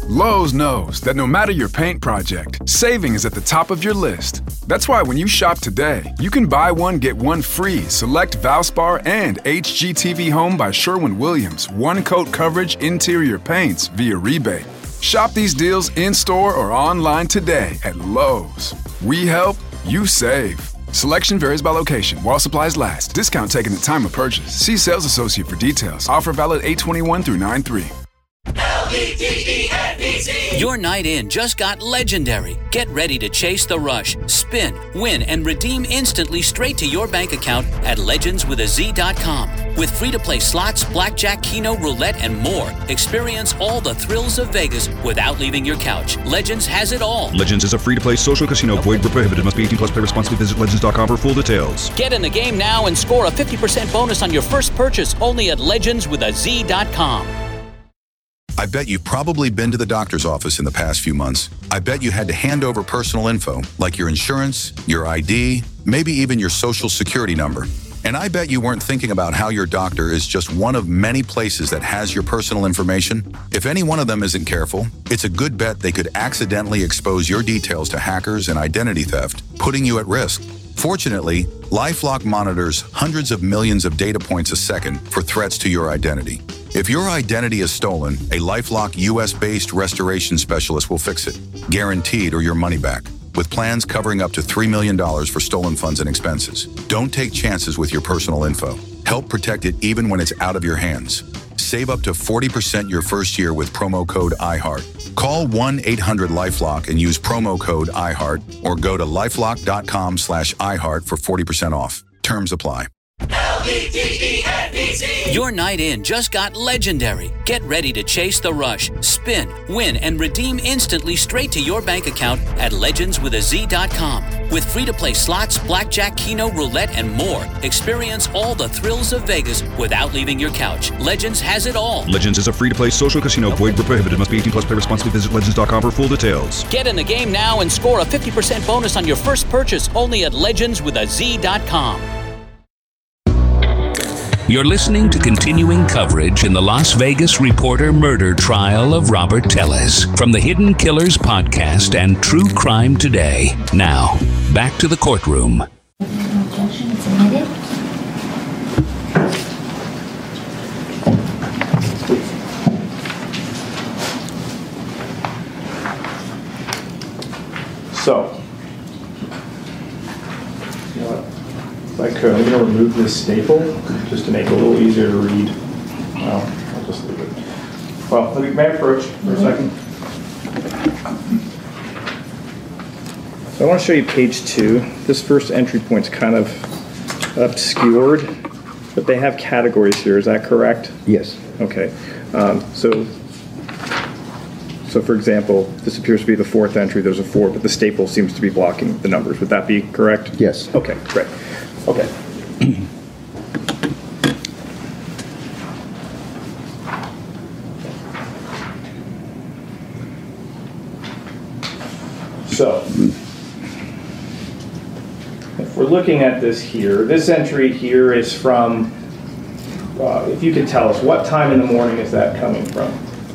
Lowe's knows that no matter your paint project, saving is at the top of your list. That's why when you shop today, you can buy one, get one free select Valspar and HGTV Home by Sherwin-Williams one-coat coverage interior paints via rebate. Shop these deals in-store or online today at Lowe's. We help, you save. Selection varies by location. While supplies last. Discount taken at time of purchase. See sales associate for details. Offer valid 8/21 through 9/3. LEGENDZ. Your night in just got legendary. Get ready to chase the rush, spin, win, and redeem instantly straight to your bank account at legendswithaz.com. With free-to-play slots, blackjack, keno, roulette, and more, experience all the thrills of Vegas without leaving your couch. Legends has it all. Legends is a free-to-play social casino. Void where prohibited. Must be 18 plus. Play responsibly. Visit legends.com for full details. Get in the game now and score a 50% bonus on your first purchase only at legendswithaz.com. I bet you've probably been to the doctor's office in the past few months. I bet you had to hand over personal info, like your insurance, your ID, maybe even your social security number. And I bet you weren't thinking about how your doctor is just one of many places that has your personal information. If any one of them isn't careful, it's a good bet they could accidentally expose your details to hackers and identity theft, putting you at risk. Fortunately, LifeLock monitors hundreds of millions of data points a second for threats to your identity. If your identity is stolen, a LifeLock US-based restoration specialist will fix it, guaranteed or your money back, with plans covering up to $3 million for stolen funds and expenses. Don't take chances with your personal info. Help protect it even when it's out of your hands. Save up to 40% your first year with promo code iHeart. Call 1-800-LifeLock and use promo code iHeart, or go to lifelock.com/iHeart for 40% off. Terms apply. LEGENDZ. Your night in just got legendary. Get ready to chase the rush, spin, win, and redeem instantly straight to your bank account at legendswithaz.com. With free-to-play slots, blackjack, keno, roulette, and more, experience all the thrills of Vegas without leaving your couch. Legends has it all. Legends is a free-to-play social casino. Void where prohibited. Must be 18 plus. Play responsibly. Visit legends.com for full details. Get in the game now and score a 50% bonus on your first purchase only at legendswithaz.com. You're listening to continuing coverage in the Las Vegas Reporter murder trial of Robert Tellez from the Hidden Killers podcast and True Crime Today. Now, back to the courtroom. Objection submitted. So, you know what? If I could, I'm going to remove this staple just to make it a little easier to read. Well, I'll just leave it. Well, let me approach for a second. So I want to show you page 2. This first entry point's kind of obscured, but they have categories here. Is that correct? Yes. Okay. So for example, this appears to be the 4th entry. There's a 4, but the staple seems to be blocking the numbers. Would that be correct? Yes. Okay, great. Okay. So, if we're looking at this here, this entry here is from, if you could tell us, what time in the morning is that coming from?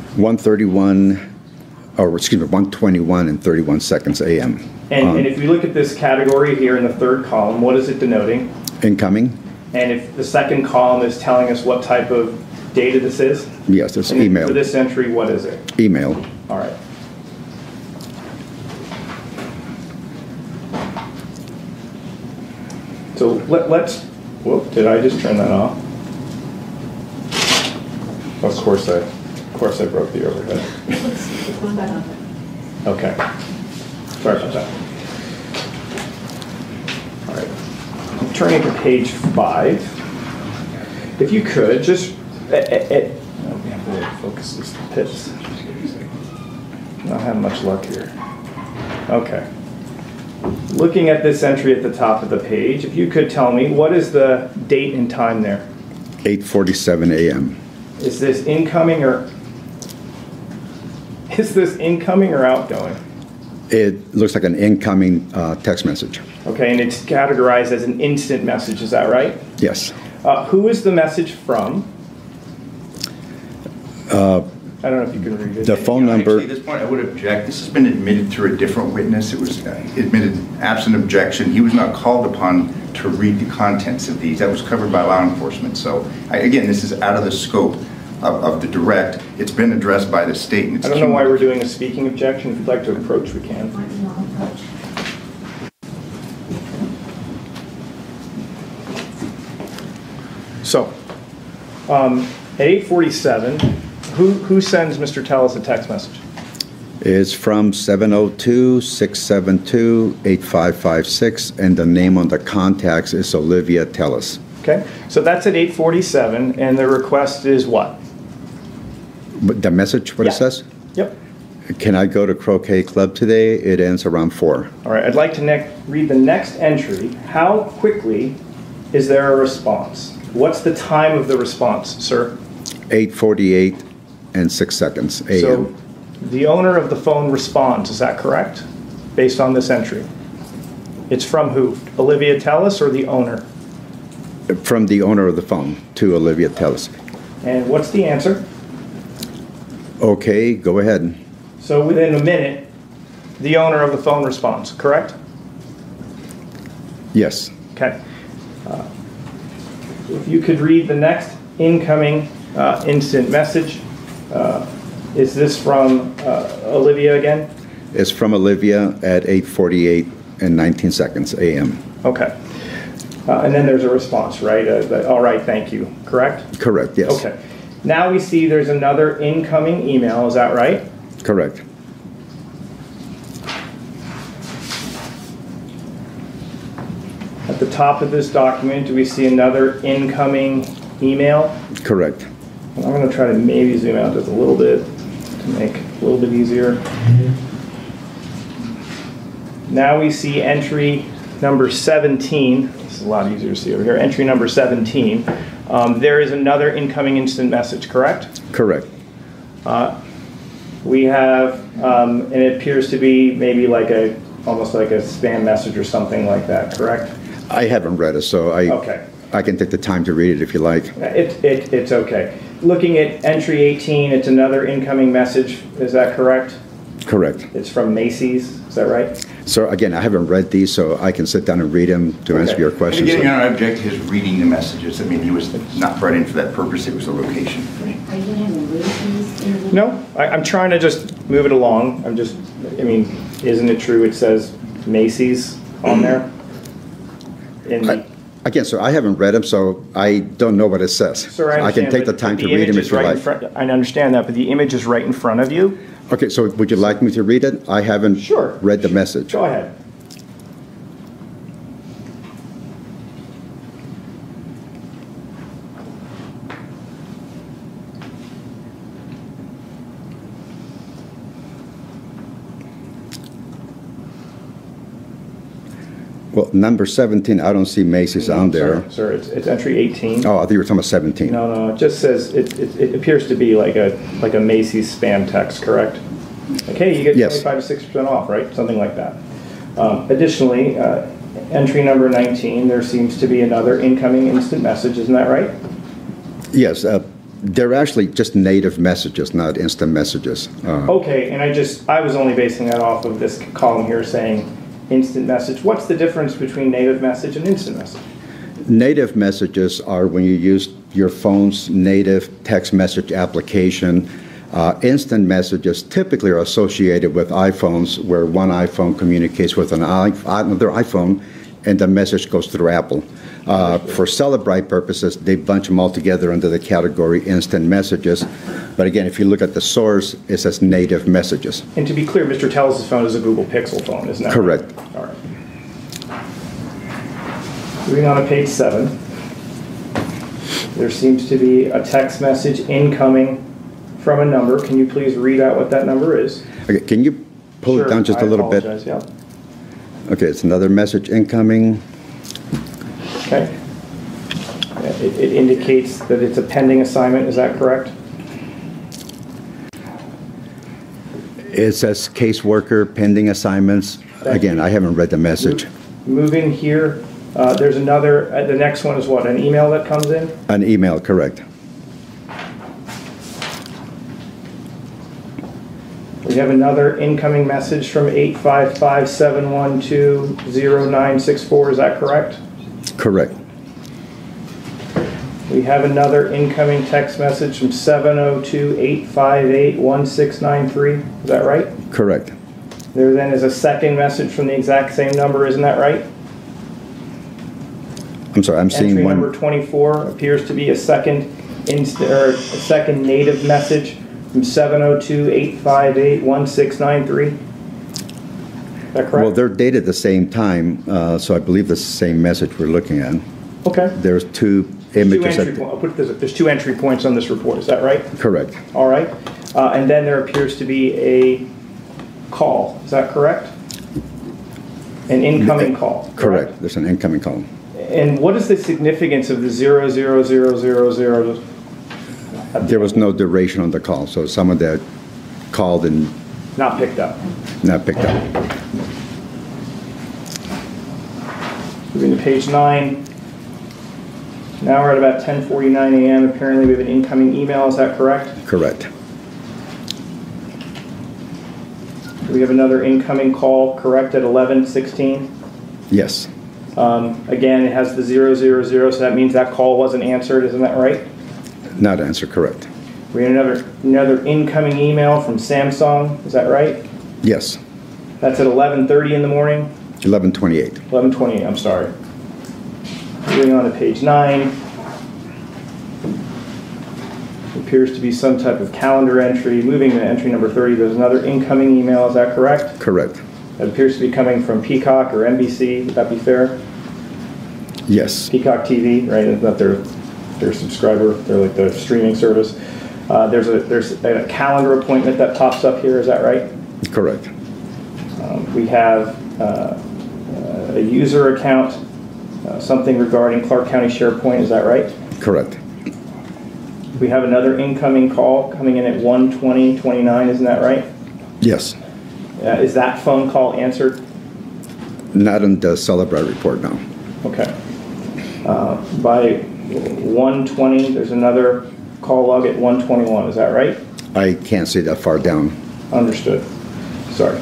1:21 and 31 seconds a.m. And if you look at this category here in the 3rd column, what is it denoting? Incoming. And if the 2nd column is telling us what type of data this is? Yes, it's and email. For this entry, what is it? Email. All right. So let's, whoop, did I just turn that off? Of course I broke the overhead. It's going back on. Okay. Sorry about that. All right. I'm turning to page 5. If you could, just, we have to focus these pips. Not having much luck here. Okay. Looking at this entry at the top of the page, if you could tell me, what is the date and time there? 8:47 a.m. Is this incoming or outgoing? It looks like an incoming text message. Okay, and it's categorized as an instant message, is that right? Yes. Who is the message from? I don't know if you can read it. The phone number, Actually, at this point, I would object. This has been admitted through a different witness. It was admitted absent objection. He was not called upon to read the contents of these. That was covered by law enforcement. So, again, this is out of the scope of the direct. It's been addressed by the state. And it's I don't know why we're doing a speaking objection. If you'd like to approach, we can. So, at 8:47, who sends Mr. Tellis a text message? is from 702-672-8556, and the name on the contacts is Olivia Tellis. Okay, so that's at 8:47, and the request is what? But the message, what Yeah. it says? Yep. Can I go to Croquet Club today? It ends around 4. All right, I'd like to read the next entry. How quickly is there a response? What's the time of the response, sir? 8:48 and 6 seconds a.m. So the owner of the phone responds, is that correct? Based on this entry. It's from who? Olivia Tellis or the owner? From the owner of the phone to Olivia Tellis. And what's the answer? Okay, go ahead. So within a minute, the owner of the phone responds, correct? Yes. Okay. If you could read the next incoming instant message. Is this from Olivia again? It's from Olivia at 8:48 and 19 seconds a.m. Okay. And then there's a response, right? All right, thank you, correct? Correct, yes. Okay. Now we see there's another incoming email, is that right? Correct. At the top of this document, do we see another incoming email? Correct. I'm going to try to maybe zoom out just a little bit to make it a little bit easier. Now we see entry number 17. This is a lot easier to see over here. Entry number 17. There is another incoming instant message, correct? Correct. We have, and it appears to be maybe like almost like a spam message or something like that, correct? I haven't read it, so Okay. I can take the time to read it if you like. It's okay. Looking at entry 18, it's another incoming message. Is that correct? Correct. It's from Macy's. Is that right? So again, I haven't read these, so I can sit down and read them to answer your And questions. again, Your Honor, I object to his reading the messages. I mean, he was not brought in for that purpose. It was a location. Are you going to have a read these? No, I'm trying to just move it along. I mean, isn't it true it says Macy's on there? Again, so I haven't read them, so I don't know what it says. Sir, I can take the time to read them if you like. I understand that, but the image is right in front of you. Okay, so would you like me to read it? I haven't read the message. Go ahead. Well, number 17, I don't see Macy's on there. Sir, it's entry 18. Oh, I thought you were talking about 17. No, it just says, it appears to be like a Macy's spam text, correct? Like, hey, you get 25 to 6% off, right? Something like that. Additionally, entry number 19, there seems to be another incoming instant message, isn't that right? Yes, they're actually just native messages, not instant messages. Okay, and I was only basing that off of this column here saying instant message. What's the difference between native message and instant message? Native messages are when you use your phone's native text message application. Instant messages typically are associated with iPhones, where one iPhone communicates with another iPhone, and the message goes through Apple. For Cellebrite purposes, they bunch them all together under the category instant messages. But again, if you look at the source, it says native messages. And to be clear, Mr. Tellis' phone is a Google Pixel phone, isn't that correct? Right? All right. Moving on to page 7. There seems to be a text message incoming from a number. Can you please read out what that number is? Okay, can you pull it down just a little bit? Yeah. Okay, it's another message incoming. Okay. It indicates that it's a pending assignment, is that correct? It says caseworker, pending assignments. Again, I haven't read the message. Moving here, there's another, the next one is what, an email that comes in? An email, correct. We have another incoming message from 855-712-0964. Is that correct? Correct. We have another incoming text message from 702-858-1693. Is that right? Correct. There then is a second message from the exact same number. Isn't that right? I'm sorry, I'm seeing Entry one. number 24 appears to be a second native message from 702-858-1693. Is that correct? Well, they're dated the same time, so I believe it's the same message we're looking at. Okay. There's two images. I'll put this, there's 2 entry points on this report. Is that right? Correct. All right. And then there appears to be a call. Is that correct? An incoming call. Correct. There's an incoming call. And what is the significance of the 00000? There was no duration on the call, so someone that called and Not picked up. not picked up. Moving to page 9. Now we're at about 10:49 a.m. Apparently we have an incoming email. Is that correct? Correct. We have another incoming call, correct, at 11:16. Yes. Again, it has the 000, so that means that call wasn't answered. Isn't that right? Not answer. Correct. We have another incoming email from Samsung. Is that right? Yes. That's at 11:30 in the morning. 11:28. 11:28. I'm sorry. Moving on to page 9. Appears to be some type of calendar entry. Moving to entry number 30, there's another incoming email. Is that correct? Correct. That appears to be coming from Peacock or NBC. Would that be fair? Yes. Peacock TV, right? Isn't that their subscriber? They're like the streaming service. There's a calendar appointment that pops up here. Is that right? Correct. We have a user account, something regarding Clark County SharePoint. Is that right? Correct. We have another incoming call coming in at 1:20:29. Isn't that right? Yes. Is that phone call answered? Not on the Celebrate report now. Okay. By 1:20, there's another call log at 1:21. Is that right? I can't see that far down. Understood. Sorry.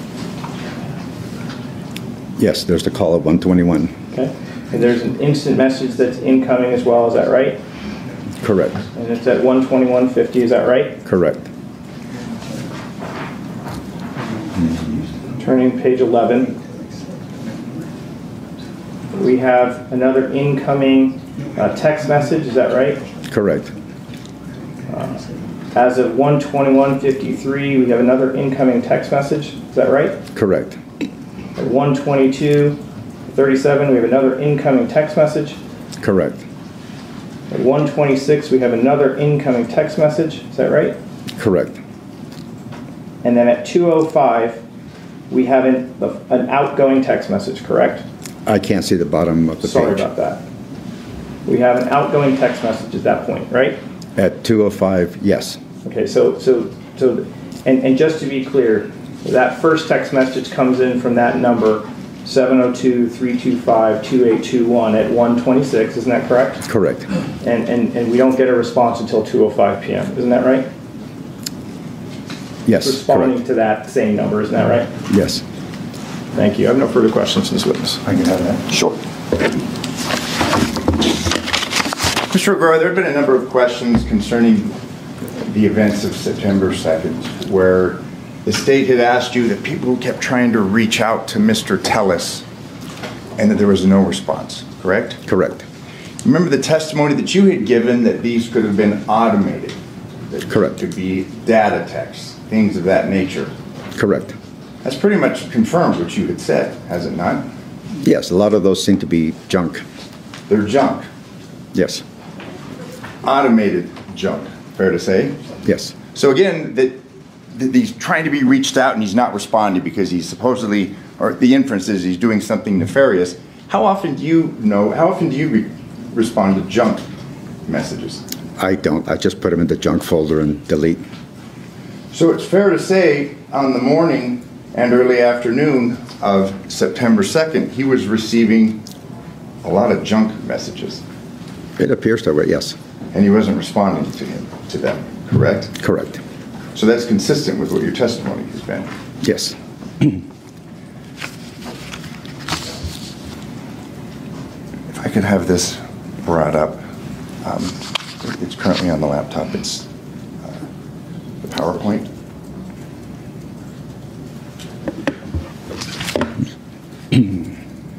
Yes, there's the call at 1:21. Okay. And there's an instant message that's incoming as well. Is that right? Correct. And it's at 1:21:50. Is that right? Correct. Turning to page 11. We have another incoming text message. Is that right? Correct. As of 1:21:53, we have another incoming text message. Is that right? Correct. At 1:22:37, we have another incoming text message. Correct. At 1:26, we have another incoming text message. Is that right? Correct. And then at 2:05, we have an outgoing text message, correct? I can't see the bottom of the page. Sorry about that. We have an outgoing text message at that point, right? At 2:05, yes. Okay, and just to be clear, that first text message comes in from that number, 702-325-2821 at 1:26, isn't that correct? Correct. And we don't get a response until 2:05 p.m., isn't that right? Yes, Responding correct. to that same number, isn't that right? Yes. Thank you. I have no further questions from this witness. I can have that. Sure. Mr. O'Gara, there have been a number of questions concerning the events of September 2nd, where the state had asked you that people kept trying to reach out to Mr. Tellis and that there was no response, correct? Correct. Remember the testimony that you had given that these could have been automated? That Correct. could be data texts, things of that nature. Correct. That's pretty much confirmed what you had said, has it not? Yes, a lot of those seem to be junk. They're junk. Yes. Automated junk, fair to say? Yes. So again, that he's trying to be reached out and he's not responding because he's supposedly, or the inference is he's doing something nefarious. How often do you respond to junk messages? I don't. I just put them in the junk folder and delete. So it's fair to say on the morning and early afternoon of September 2nd, he was receiving a lot of junk messages. It appears that way, yes. And he wasn't responding to them, correct? Correct. So that's consistent with what your testimony has been. Yes. If I could have this brought up. It's currently on the laptop. It's the PowerPoint. Do you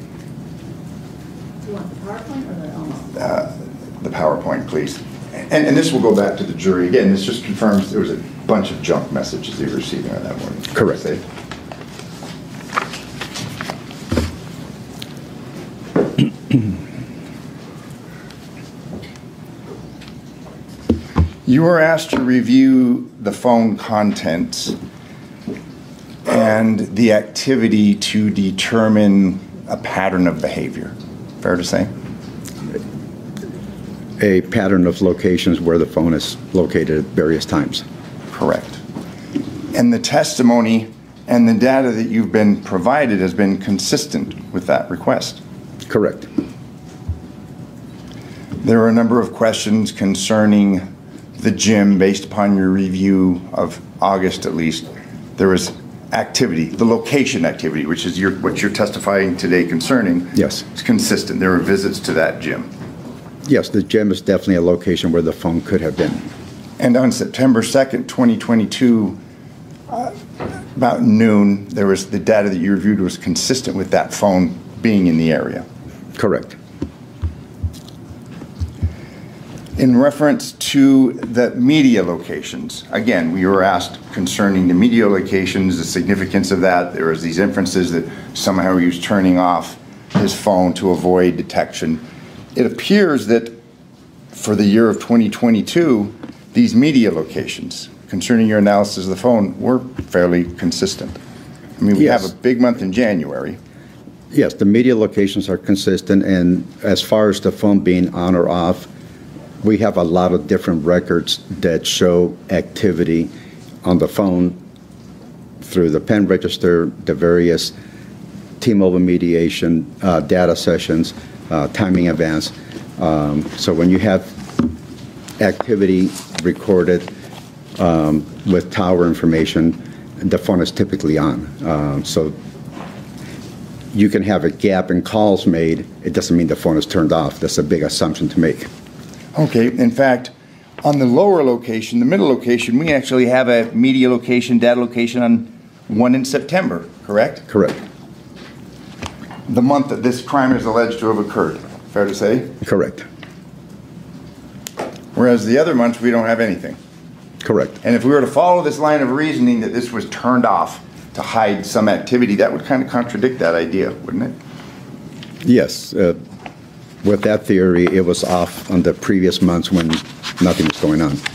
want the PowerPoint or the almost? The PowerPoint, please. And this will go back to the jury. Again, this just confirms there was a bunch of junk messages they were receiving on that morning. Correct. You were asked to review the phone contents and the activity to determine a pattern of behavior. Fair to say? A pattern of locations where the phone is located at various times. Correct. And the testimony and the data that you've been provided has been consistent with that request. Correct. There are a number of questions concerning the gym based upon your review of August at least. There was activity, the location activity, which is what you're testifying today concerning. Yes. It's consistent. There were visits to that gym. Yes, the gym is definitely a location where the phone could have been. And on September 2nd, 2022, about noon, there was the data that you reviewed was consistent with that phone being in the area. Correct. In reference to the media locations, again, we were asked concerning the media locations, the significance of that. There was these inferences that somehow he was turning off his phone to avoid detection. It appears that for the year of 2022, these media locations concerning your analysis of the phone were fairly consistent. I mean, we have a big month in January. Yes, the media locations are consistent, and as far as the phone being on or off, we have a lot of different records that show activity on the phone through the pen register, the various T-Mobile mediation data sessions, timing events. So when you have activity recorded with tower information, the phone is typically on. So you can have a gap in calls made. It doesn't mean the phone is turned off. That's a big assumption to make. Okay, in fact, on the lower location, the middle location, we actually have a media location, data location on one in September, correct? Correct. The month that this crime is alleged to have occurred, fair to say? Correct. Whereas the other months, we don't have anything. Correct. And if we were to follow this line of reasoning that this was turned off to hide some activity, that would kind of contradict that idea, wouldn't it? Yes. With that theory, it was off on the previous months when nothing was going on.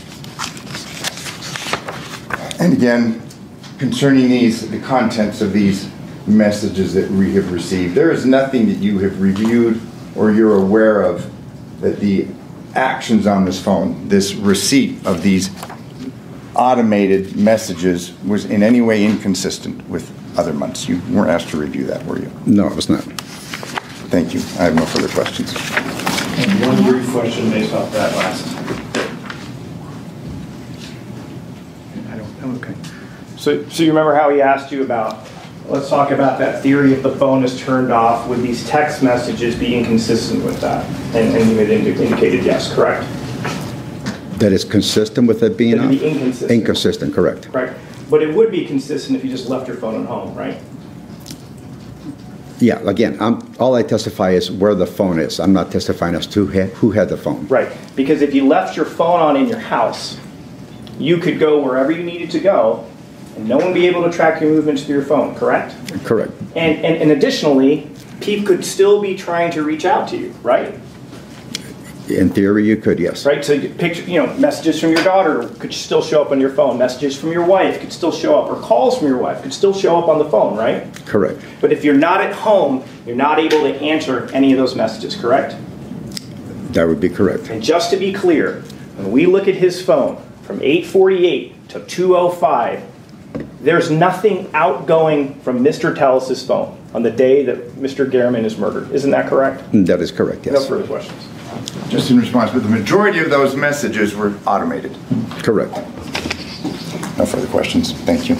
And again, concerning the contents of these messages that we have received, there is nothing that you have reviewed or you're aware of that the actions on this phone, this receipt of these automated messages was in any way inconsistent with other months. You weren't asked to review that, were you? No, it was not. Thank you. I have no further questions. And one brief question based off that last. I'm okay. So you remember how he asked you about, let's talk about that theory if the phone is turned off, would these text messages be inconsistent with that? And you had indicated yes, correct? That is consistent with it being It'd off? be inconsistent. Inconsistent, correct. Right. But it would be consistent if you just left your phone at home, right? Yeah, again, all I testify is where the phone is. I'm not testifying as to who had the phone. Right, because if you left your phone on in your house, you could go wherever you needed to go, and no one would be able to track your movements through your phone, correct? Correct. And additionally, people could still be trying to reach out to you, right? In theory, you could, yes. Right, so you picture, messages from your daughter could still show up on your phone. Messages from your wife could still show up, or calls from your wife could still show up on the phone, right? Correct. But if you're not at home, you're not able to answer any of those messages, correct? That would be correct. And just to be clear, when we look at his phone from 8:48 to 2:05, there's nothing outgoing from Mr. Tellis' phone on the day that Mr. Gehrman is murdered. Isn't that correct? That is correct, yes. No further questions. Just in response, but the majority of those messages were automated. Correct. No further questions. Thank you.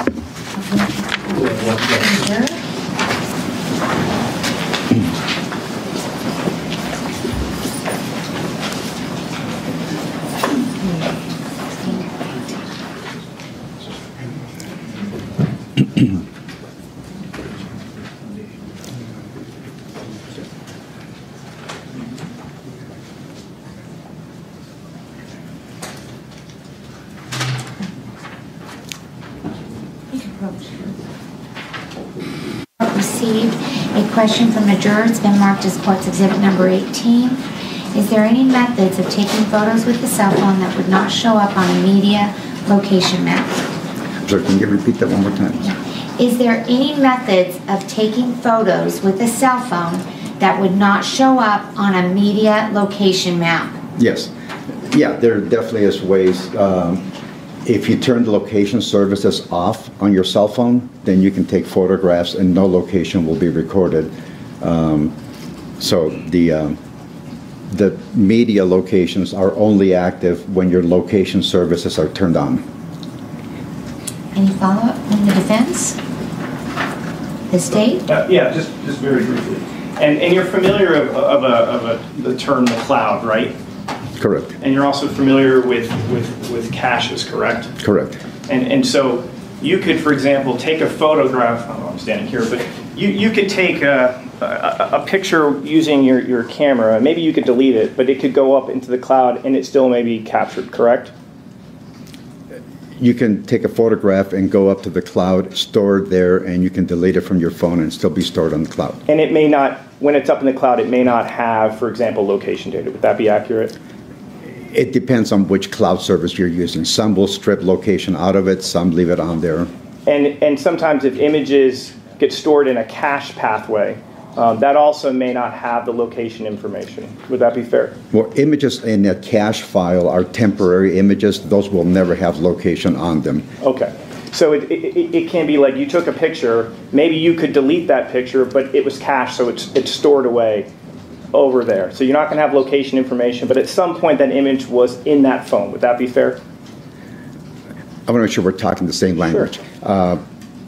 Received a question from a juror. It's been marked as Court's Exhibit Number 18. Is there any methods of taking photos with the cell phone that would not show up on a media location map? Sir, can you repeat that one more time? Is there any methods of taking photos with a cell phone that would not show up on a media location map? Yes. Yeah, there definitely is ways. If you turn the location services off on your cell phone, then you can take photographs and no location will be recorded. So the media locations are only active when your location services are turned on. Any follow-up from the defense? The state? Yeah, just very briefly. And you're familiar of the term the cloud, right? Correct. And you're also familiar with caches, correct? Correct. And so you could, for example, take a photograph. I don't know, I'm standing here, but you could take a picture using your camera. Maybe you could delete it, but it could go up into the cloud and it still may be captured, correct? You can take a photograph and go up to the cloud, store it there, and you can delete it from your phone and still be stored on the cloud. And it may not, when it's up in the cloud, it may not have, for example, location data. Would that be accurate? It depends on which cloud service you're using. Some will strip location out of it, some leave it on there. And sometimes if images get stored in a cache pathway, that also may not have the location information. Would that be fair? Well, images in a cache file are temporary images. Those will never have location on them. Okay. So it can be like you took a picture, maybe you could delete that picture, but it was cached, so it's stored away over there. So you're not going to have location information, but at some point that image was in that phone. Would that be fair? I want to make sure we're talking the same language. Sure.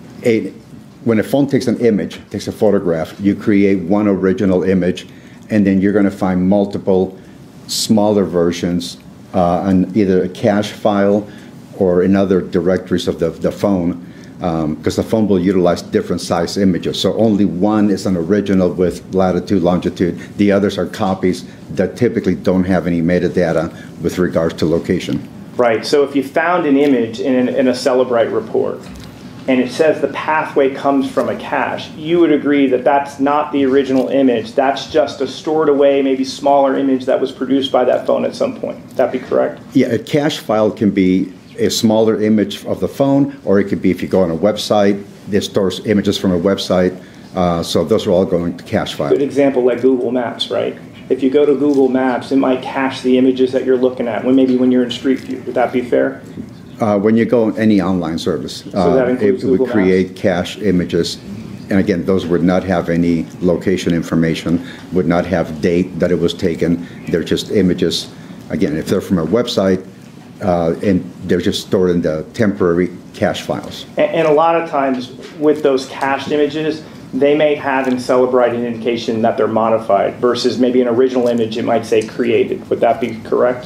When a phone takes an image, takes a photograph, you create one original image, and then you're going to find multiple smaller versions on either a cache file or in other directories of the phone, because the phone will utilize different size images. So only one is an original with latitude, longitude. The others are copies that typically don't have any metadata with regards to location. Right. So if you found an image in a Cellebrite report, and it says the pathway comes from a cache, you would agree that that's not the original image. That's just a stored away, maybe smaller image that was produced by that phone at some point. Would that be correct? Yeah, a cache file can be a smaller image of the phone, or it could be if you go on a website, it stores images from a website. So those are all going to cache files. Good example, like Google Maps, right? If you go to Google Maps, it might cache the images that you're looking at, maybe when you're in Street View. Would that be fair? When you go on any online service, so that includes it would Google create Maps? cache images. And again, those would not have any location information, would not have date that it was taken. They're just images. Again, if they're from a website, and they're just stored in the temporary cache files. And a lot of times with those cached images, they may have in Cellebrite an indication that they're modified versus maybe an original image, it might say created. Would that be correct?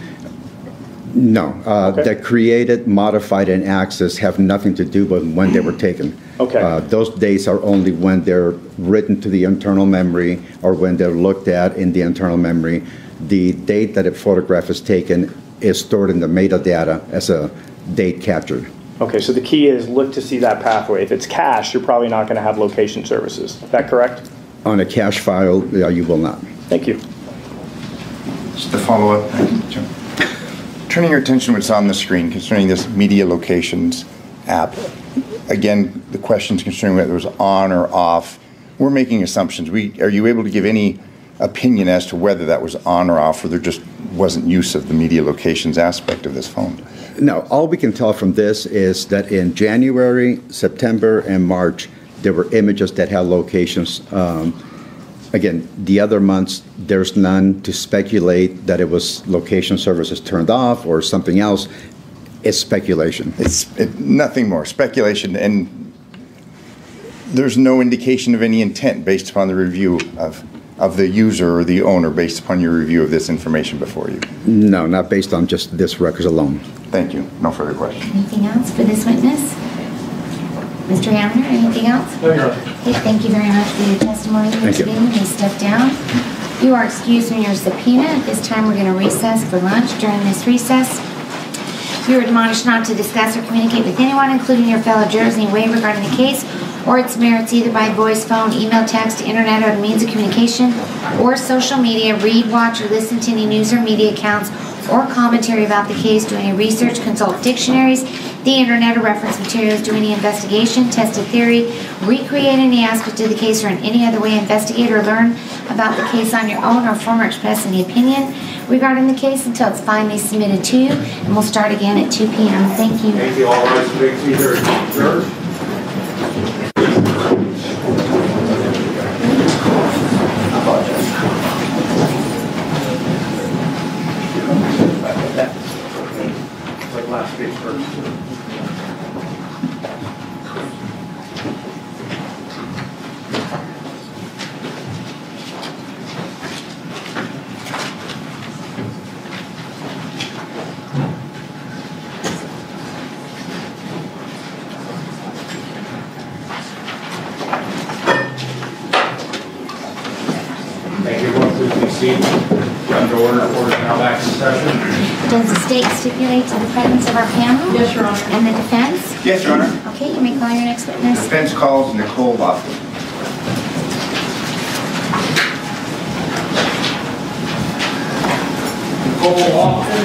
No, Okay. the created, modified, and access have nothing to do with when they were taken. Okay. Those dates are only when they're written to the internal memory or when they're looked at in the internal memory. The date that a photograph is taken is stored in the metadata as a date captured. Okay, so the key is look to see that pathway. If it's cached, you're probably not going to have location services. Is that correct? On a cache file, you will not. Thank you. Just to follow up, turning your attention to what's on the screen concerning this media locations app. Again, the questions concerning whether it was on or off. We're making assumptions. Are you able to give any opinion as to whether that was on or off, or there just wasn't use of the media locations aspect of this phone? No, all we can tell from this is that in January, September, and March, there were images that had locations. Again, the other months, there's none to speculate that it was location services turned off or something else. It's speculation. It's nothing more, speculation, and there's no indication of any intent based upon the review of the user or the owner based upon your review of this information before you. No, not based on just this records alone. Thank you. No further questions. Anything else for this witness? Mr. Hamner, anything else? No, Your Honor. Okay, thank you very much for your testimony here Thank you. today. You may step down. You are excused from your subpoena. At this time, we're going to recess for lunch. During this recess, you are admonished not to discuss or communicate with anyone, including your fellow jurors, in any way regarding the case or its merits, either by voice, phone, email, text, internet, or means of communication, or social media. Read, watch, or listen to any news or media accounts or commentary about the case. Do any research, consult dictionaries, the internet, or reference materials. Do any investigation, test a theory, recreate any aspect of the case, or in any other way investigate or learn about the case on your own, or form or express any opinion regarding the case until it's finally submitted to you. And we'll start again at 2 p.m. Thank you. Thank you. All rise to make me heard. Jurors? Like last page first. Thank you. Everyone, please be seated. Under order, court is now back in session. Does the state stipulate to the presence of our panel? Yes, Your Honor. And the defense? Yes, Your Honor. Okay, you may call your next witness. Defense calls Nicole Lofton. Nicole Lofton.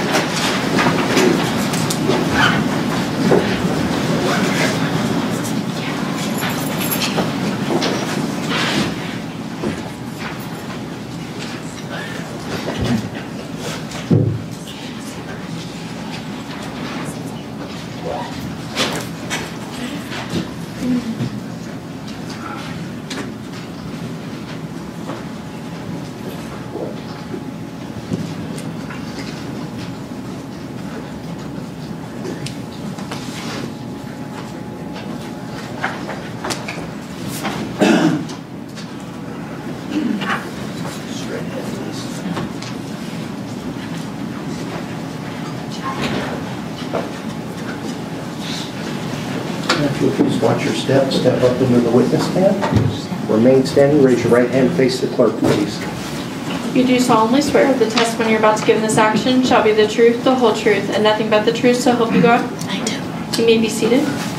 If you'll please watch your step, step up into the witness stand. Remain standing, raise your right hand, face the clerk, please. You do solemnly swear the testimony you're about to give in this action shall be the truth, the whole truth, and nothing but the truth, so help you God? I do. You may be seated.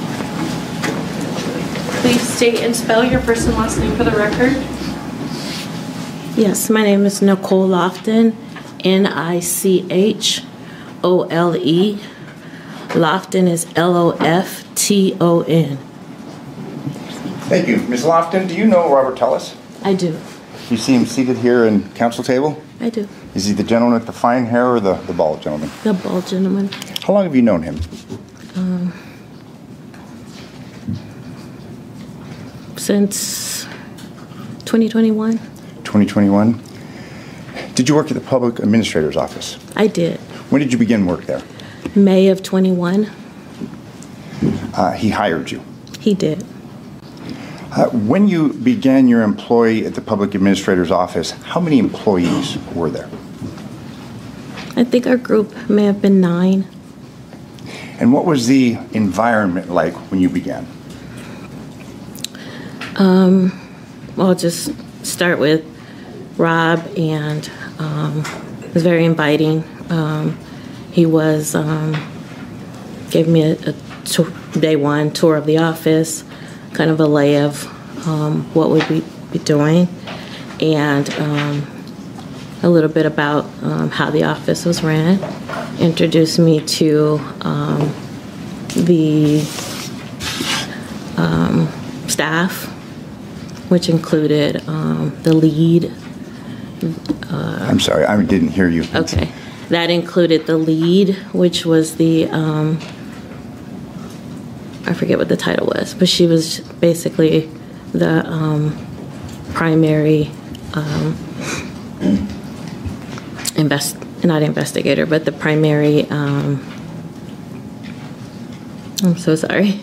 Please state and spell your first and last name for the record. Yes, my name is Nicole Lofton, Nichole. Lofton is Lofton. Thank you. Ms. Lofton, do you know Robert Tellis? I do. You see him seated here in council table? I do. Is he the gentleman with the fine hair or the bald gentleman? The bald gentleman. How long have you known him? Since 2021. 2021. Did you work at the public administrator's office? I did. When did you begin work there? May of 21. He hired you. He did. When you began your employee at the public administrator's office, how many employees were there? I think our group may have been 9. And what was the environment like when you began? Well, I'll just start with Rob, and it was very inviting. He was gave me a day one tour of the office, kind of a lay of what we'd be doing, and a little bit about how the office was ran. Introduced me to the staff, which included the lead. I'm sorry, I didn't hear you. Okay. That included the lead, which was the, I forget what the title was, but she was basically the primary not investigator, but the primary I'm so sorry.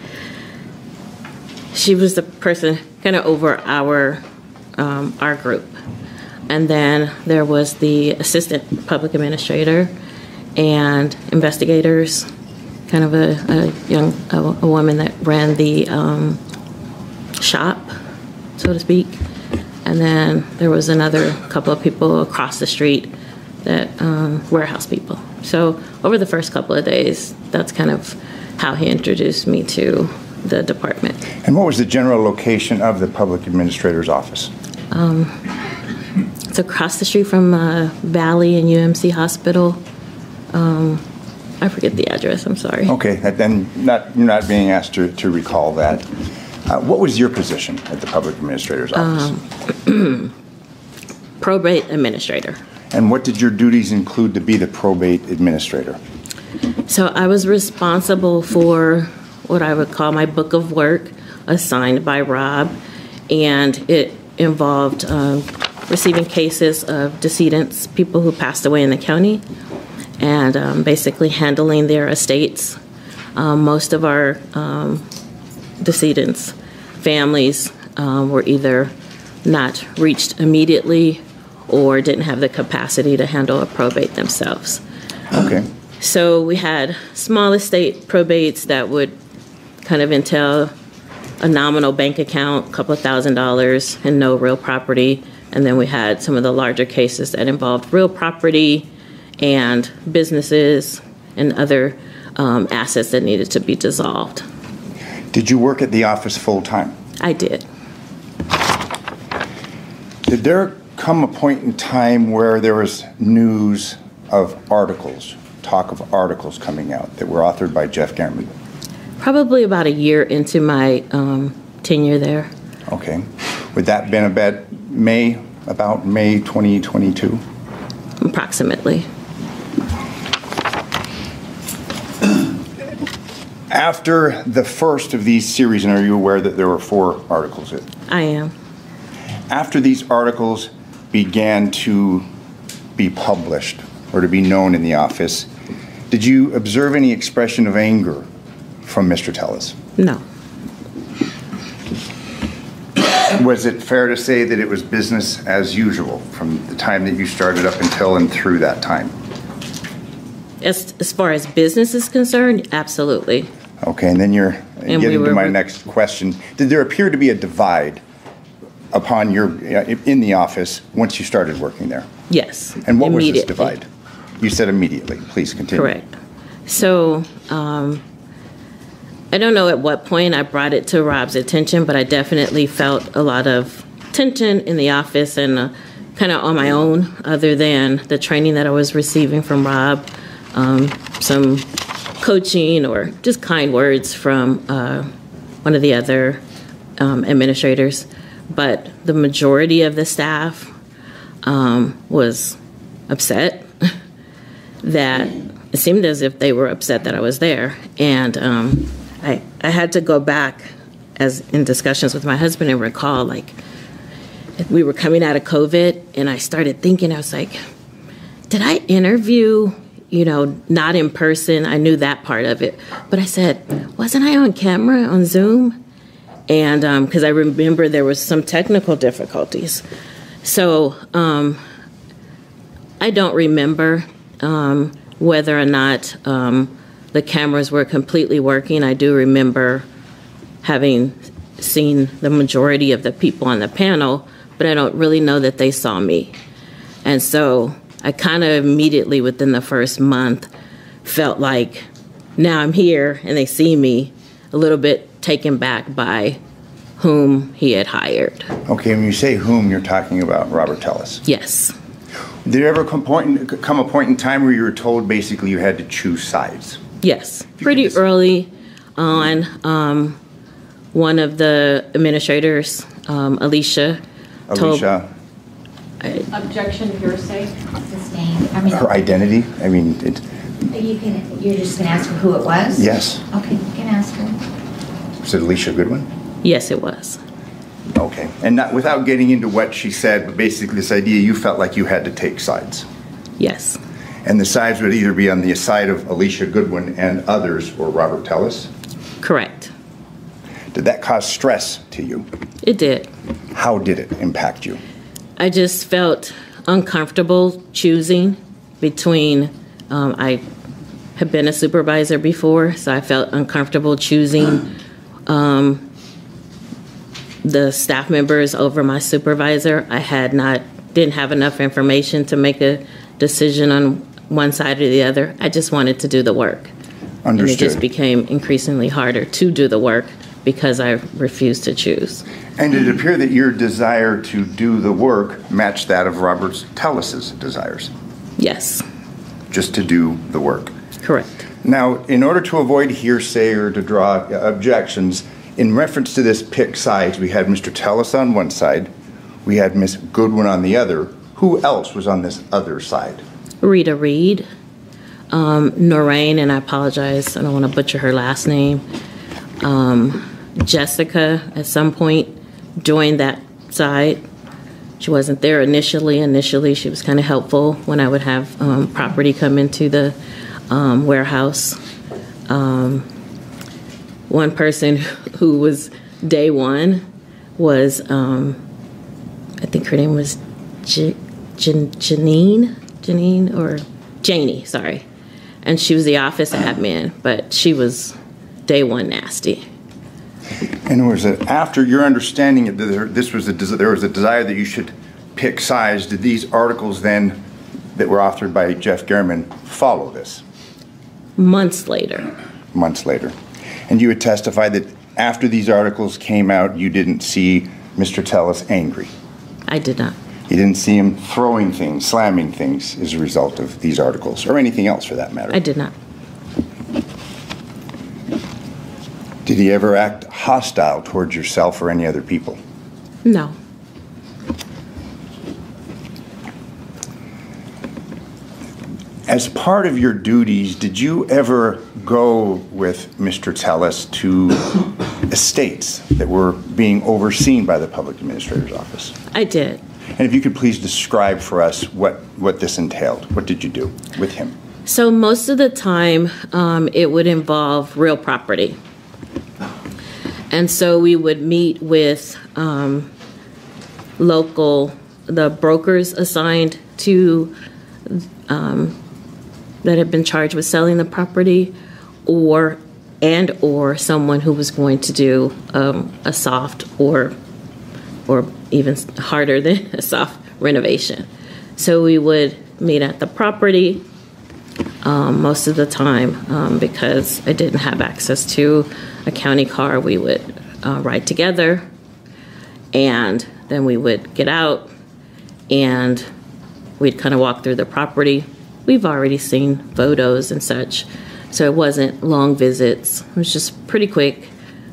She was the person kind of over our group. And then there was the assistant public administrator and investigators, kind of a woman that ran the shop, so to speak. And then there was another couple of people across the street that warehouse people. So over the first couple of days, that's kind of how he introduced me to the department. And what was the general location of the public administrator's office? It's across the street from Valley and UMC Hospital. I forget the address, I'm sorry. Okay, then you're not being asked to recall that. What was your position at the public administrator's office? Probate administrator. And what did your duties include to be the probate administrator? So I was responsible for what I would call my book of work assigned by Rob, and it involved receiving cases of decedents, people who passed away in the county, and basically handling their estates. Most of our decedents' families were either not reached immediately or didn't have the capacity to handle a probate themselves. Okay. So we had small estate probates that would kind of entail a nominal bank account, a couple of $1,000s, and no real property. And then we had some of the larger cases that involved real property and businesses and other assets that needed to be dissolved. Did you work at the office full time? I did. Did there come a point in time where there was news of articles, talk of articles coming out that were authored by Jeff German? Probably about a year into my tenure there. Okay. Would that have been about May 2022? Approximately. After the first of these series, and are you aware that there were 4 articles? I am. After these articles began to be published or to be known in the office, did you observe any expression of anger from Mr. Telles? No. Was it fair to say that it was business as usual from the time that you started up until and through that time? As far as business is concerned, absolutely. Okay, and then you're getting to my next question. Did there appear to be a divide upon in the office once you started working there? Yes. And what was this divide? You said immediately. Please continue. Correct. So I don't know at what point I brought it to Rob's attention, but I definitely felt a lot of tension in the office and kind of on my own, other than the training that I was receiving from Rob, some coaching or just kind words from one of the other administrators. But the majority of the staff was upset that it seemed as if they were upset that I was there. And I had to go back as in discussions with my husband and recall, like, we were coming out of COVID, and I started thinking, I was like, did I interview, not in person? I knew that part of it. But I said, wasn't I on camera on Zoom? And because I remember there was some technical difficulties. So I don't remember whether or not the cameras were completely working. I do remember having seen the majority of the people on the panel, but I don't really know that they saw me. And so I kind of immediately within the first month felt like now I'm here and they see me, a little bit taken back by whom he had hired. Okay, when you say whom, you're talking about Robert Telles. Yes. Did there ever come a point in time where you were told basically you had to choose sides? Yes, pretty early on. One of the administrators, Alicia. Objection, hearsay. Sustained. Her identity? You're just going to ask her who it was? Yes. Okay, you can ask her. Was it Alicia Goodwin? Yes, it was. Okay. And not, without getting into what she said, but basically this idea you felt like you had to take sides. Yes. And the sides would either be on the side of Alicia Goodwin and others or Robert Tellis? Correct. Did that cause stress to you? It did. How did it impact you? I just felt uncomfortable choosing between, I had been a supervisor before, so I felt uncomfortable choosing the staff members over my supervisor. I didn't have enough information to make a decision on one side or the other. I just wanted to do the work. Understood. And it just became increasingly harder to do the work because I refused to choose. And it appeared that your desire to do the work matched that of Robert Tellis's desires. Yes. Just to do the work. Correct. Now, in order to avoid hearsay or to draw objections, in reference to this pick sides, we had Mr. Tellis on one side, we had Miss Goodwin on the other. Who else was on this other side? Rita Reed, Noreen, and I apologize, I don't want to butcher her last name. Jessica, at some point, joined that side. She wasn't there initially. Initially, she was kind of helpful when I would have property come into the warehouse. One person who was day one was, I think her name was Janie, sorry. And she was the office admin, but she was day one nasty. And was it after your understanding that there was a desire that you should pick sides, did these articles then that were authored by Jeff German follow this? Months later. Months later. And you had testified that after these articles came out, you didn't see Mr. Tellis angry? I did not. You didn't see him throwing things, slamming things as a result of these articles, or anything else for that matter? I did not. Did he ever act hostile towards yourself or any other people? No. As part of your duties, did you ever go with Mr. Tellis to estates that were being overseen by the Public Administrator's Office? I did. And if you could please describe for us what this entailed. What did you do with him? So most of the time, it would involve real property. And so we would meet with the brokers assigned to that had been charged with selling the property, or someone who was going to do a soft or even harder than a soft renovation. So we would meet at the property most of the time because I didn't have access to a county car. We would ride together, and then we would get out and we'd kind of walk through the property. We've already seen photos and such, so it wasn't long visits. It was just pretty quick.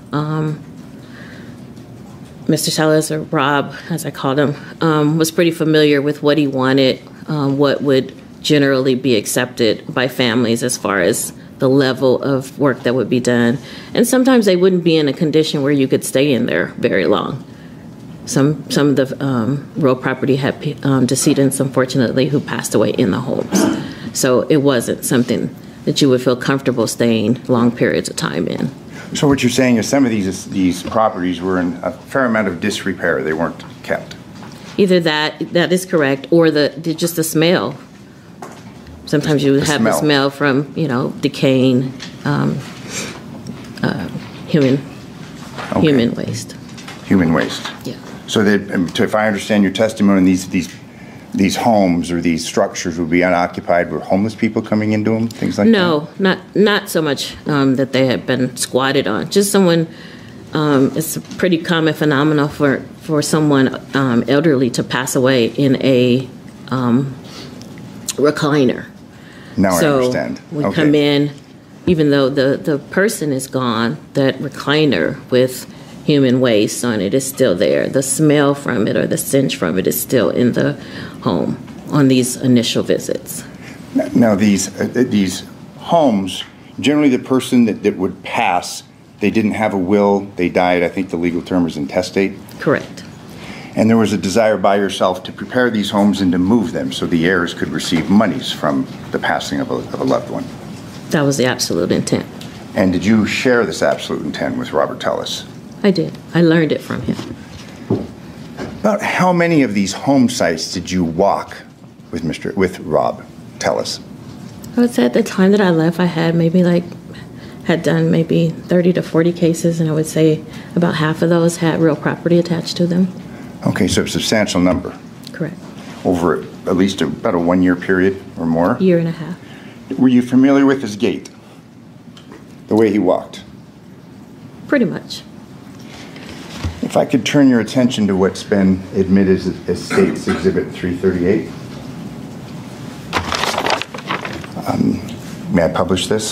Mr. Tellis, or Rob, as I called him, was pretty familiar with what he wanted, what would generally be accepted by families as far as the level of work that would be done. And sometimes they wouldn't be in a condition where you could stay in there very long. Some of the real property had decedents, unfortunately, who passed away in the homes. So it wasn't something that you would feel comfortable staying long periods of time in. So what you're saying is some of these properties were in a fair amount of disrepair. They weren't kept. Either that is correct, or just the smell. Sometimes you would have the smell from, decaying human waste. Human waste. Yeah. So that, if I understand your testimony, these homes or these structures would be unoccupied. Were homeless people coming into them, things like that? No, not so much that they had been squatted on. Just someone. It's a pretty common phenomenon for someone elderly to pass away in a recliner. Now I understand. We come in, even though the person is gone, that recliner with human waste on it is still there. The smell from it or the stench from it is still in the home on these initial visits. Now these homes, generally the person that would pass, they didn't have a will, they died. I think the legal term is intestate. Correct. And there was a desire by yourself to prepare these homes and to move them so the heirs could receive monies from the passing of a loved one. That was the absolute intent. And did you share this absolute intent with Robert Tellis? I did. I learned it from him. About how many of these home sites did you walk with Rob Tellis? I would say at the time that I left, I had done maybe 30 to 40 cases, and I would say about half of those had real property attached to them. Okay, so a substantial number. Correct. Over at least about a 1 year period or more? Year and a half. Were you familiar with his gait? The way he walked? Pretty much. If I could turn your attention to what's been admitted as State's Exhibit 338. May I publish this?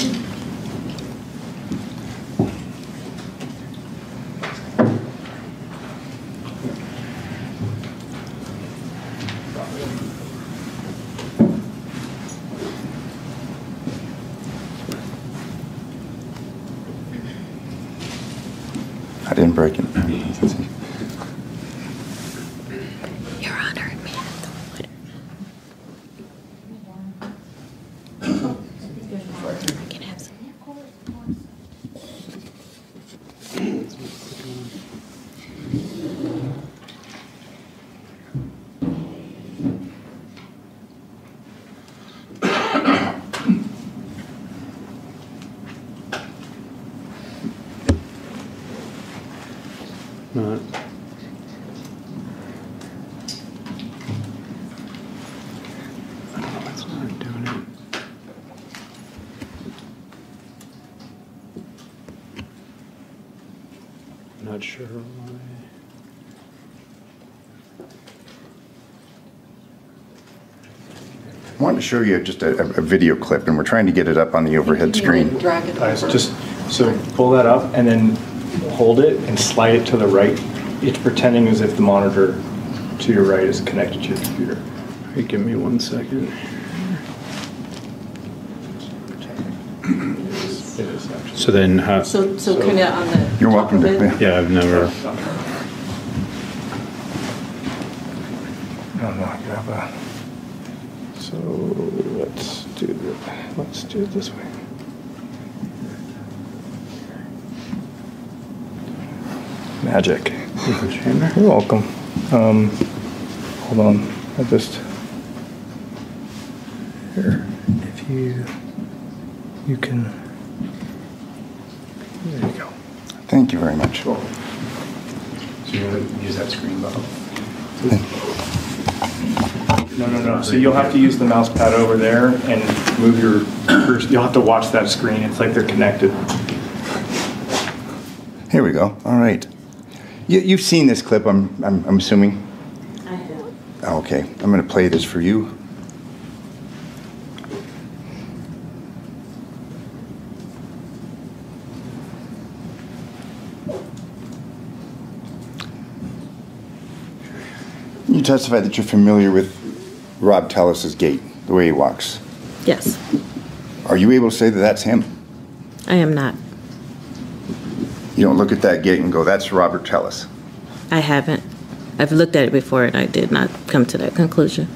I didn't break it. Your Honor, may I have the order? I can have some. Not. That's not doing it. Not sure why. I wanted to show you just a video clip, and we're trying to get it up on the overhead screen. Guys, just so pull that up and then hold it and slide it to the right. It's pretending as if the monitor to your right is connected to your computer. Hey, give me 1 second. It is actually. So then how? So kind of on the. You're welcome to. Yeah, I've never. I don't know. I could have a. So let's do it this way. Magic. You're welcome. Hold on. I just here. If you can. There you go. Thank you very much. So you want to use that screen, Bob? No. So you'll have to use the mouse pad over there and move your cursor. You'll have to watch that screen. It's like they're connected. Here we go. All right. You've seen this clip, I'm assuming? I have. Okay. I'm going to play this for you. You testified that you're familiar with Rob Tellis's gait, the way he walks. Yes. Are you able to say that that's him? I am not. You don't look at that gait and go, that's Robert Tellis. I haven't. I've looked at it before and I did not come to that conclusion.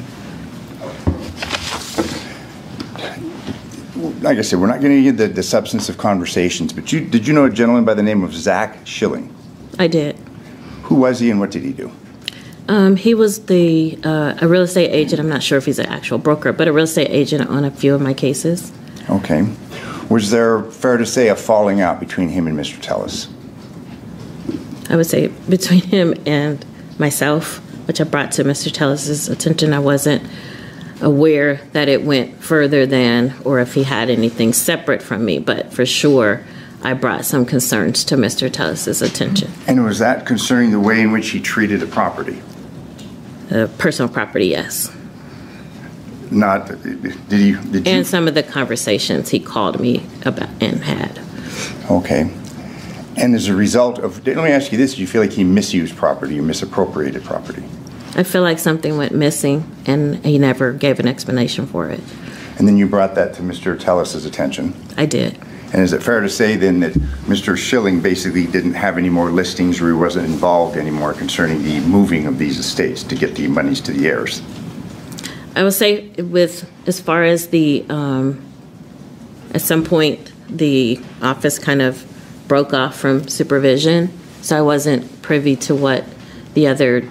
Like I said, we're not going to get the substance of conversations, but did you know a gentleman by the name of Zach Schilling? I did. Who was he and what did he do? He was a real estate agent. I'm not sure if he's an actual broker, but a real estate agent on a few of my cases. Okay. Was there, fair to say, a falling out between him and Mr. Tellis? I would say between him and myself, which I brought to Mr. Tellis's attention. I wasn't aware that it went further than, or if he had anything separate from me, but for sure, I brought some concerns to Mr. Tellis's attention. And was that concerning the way in which he treated a property? Personal property, yes. Not, did you? And some of the conversations he called me about and had. Okay. And as a result of, let me ask you this, do you feel like he misused property or misappropriated property? I feel like something went missing and he never gave an explanation for it. And then you brought that to Mr. Tellis's attention? I did. And is it fair to say then that Mr. Schilling basically didn't have any more listings, or he wasn't involved anymore concerning the moving of these estates to get the monies to the heirs? I would say as far as the, at some point, the office kind of broke off from supervision, so I wasn't privy to what the other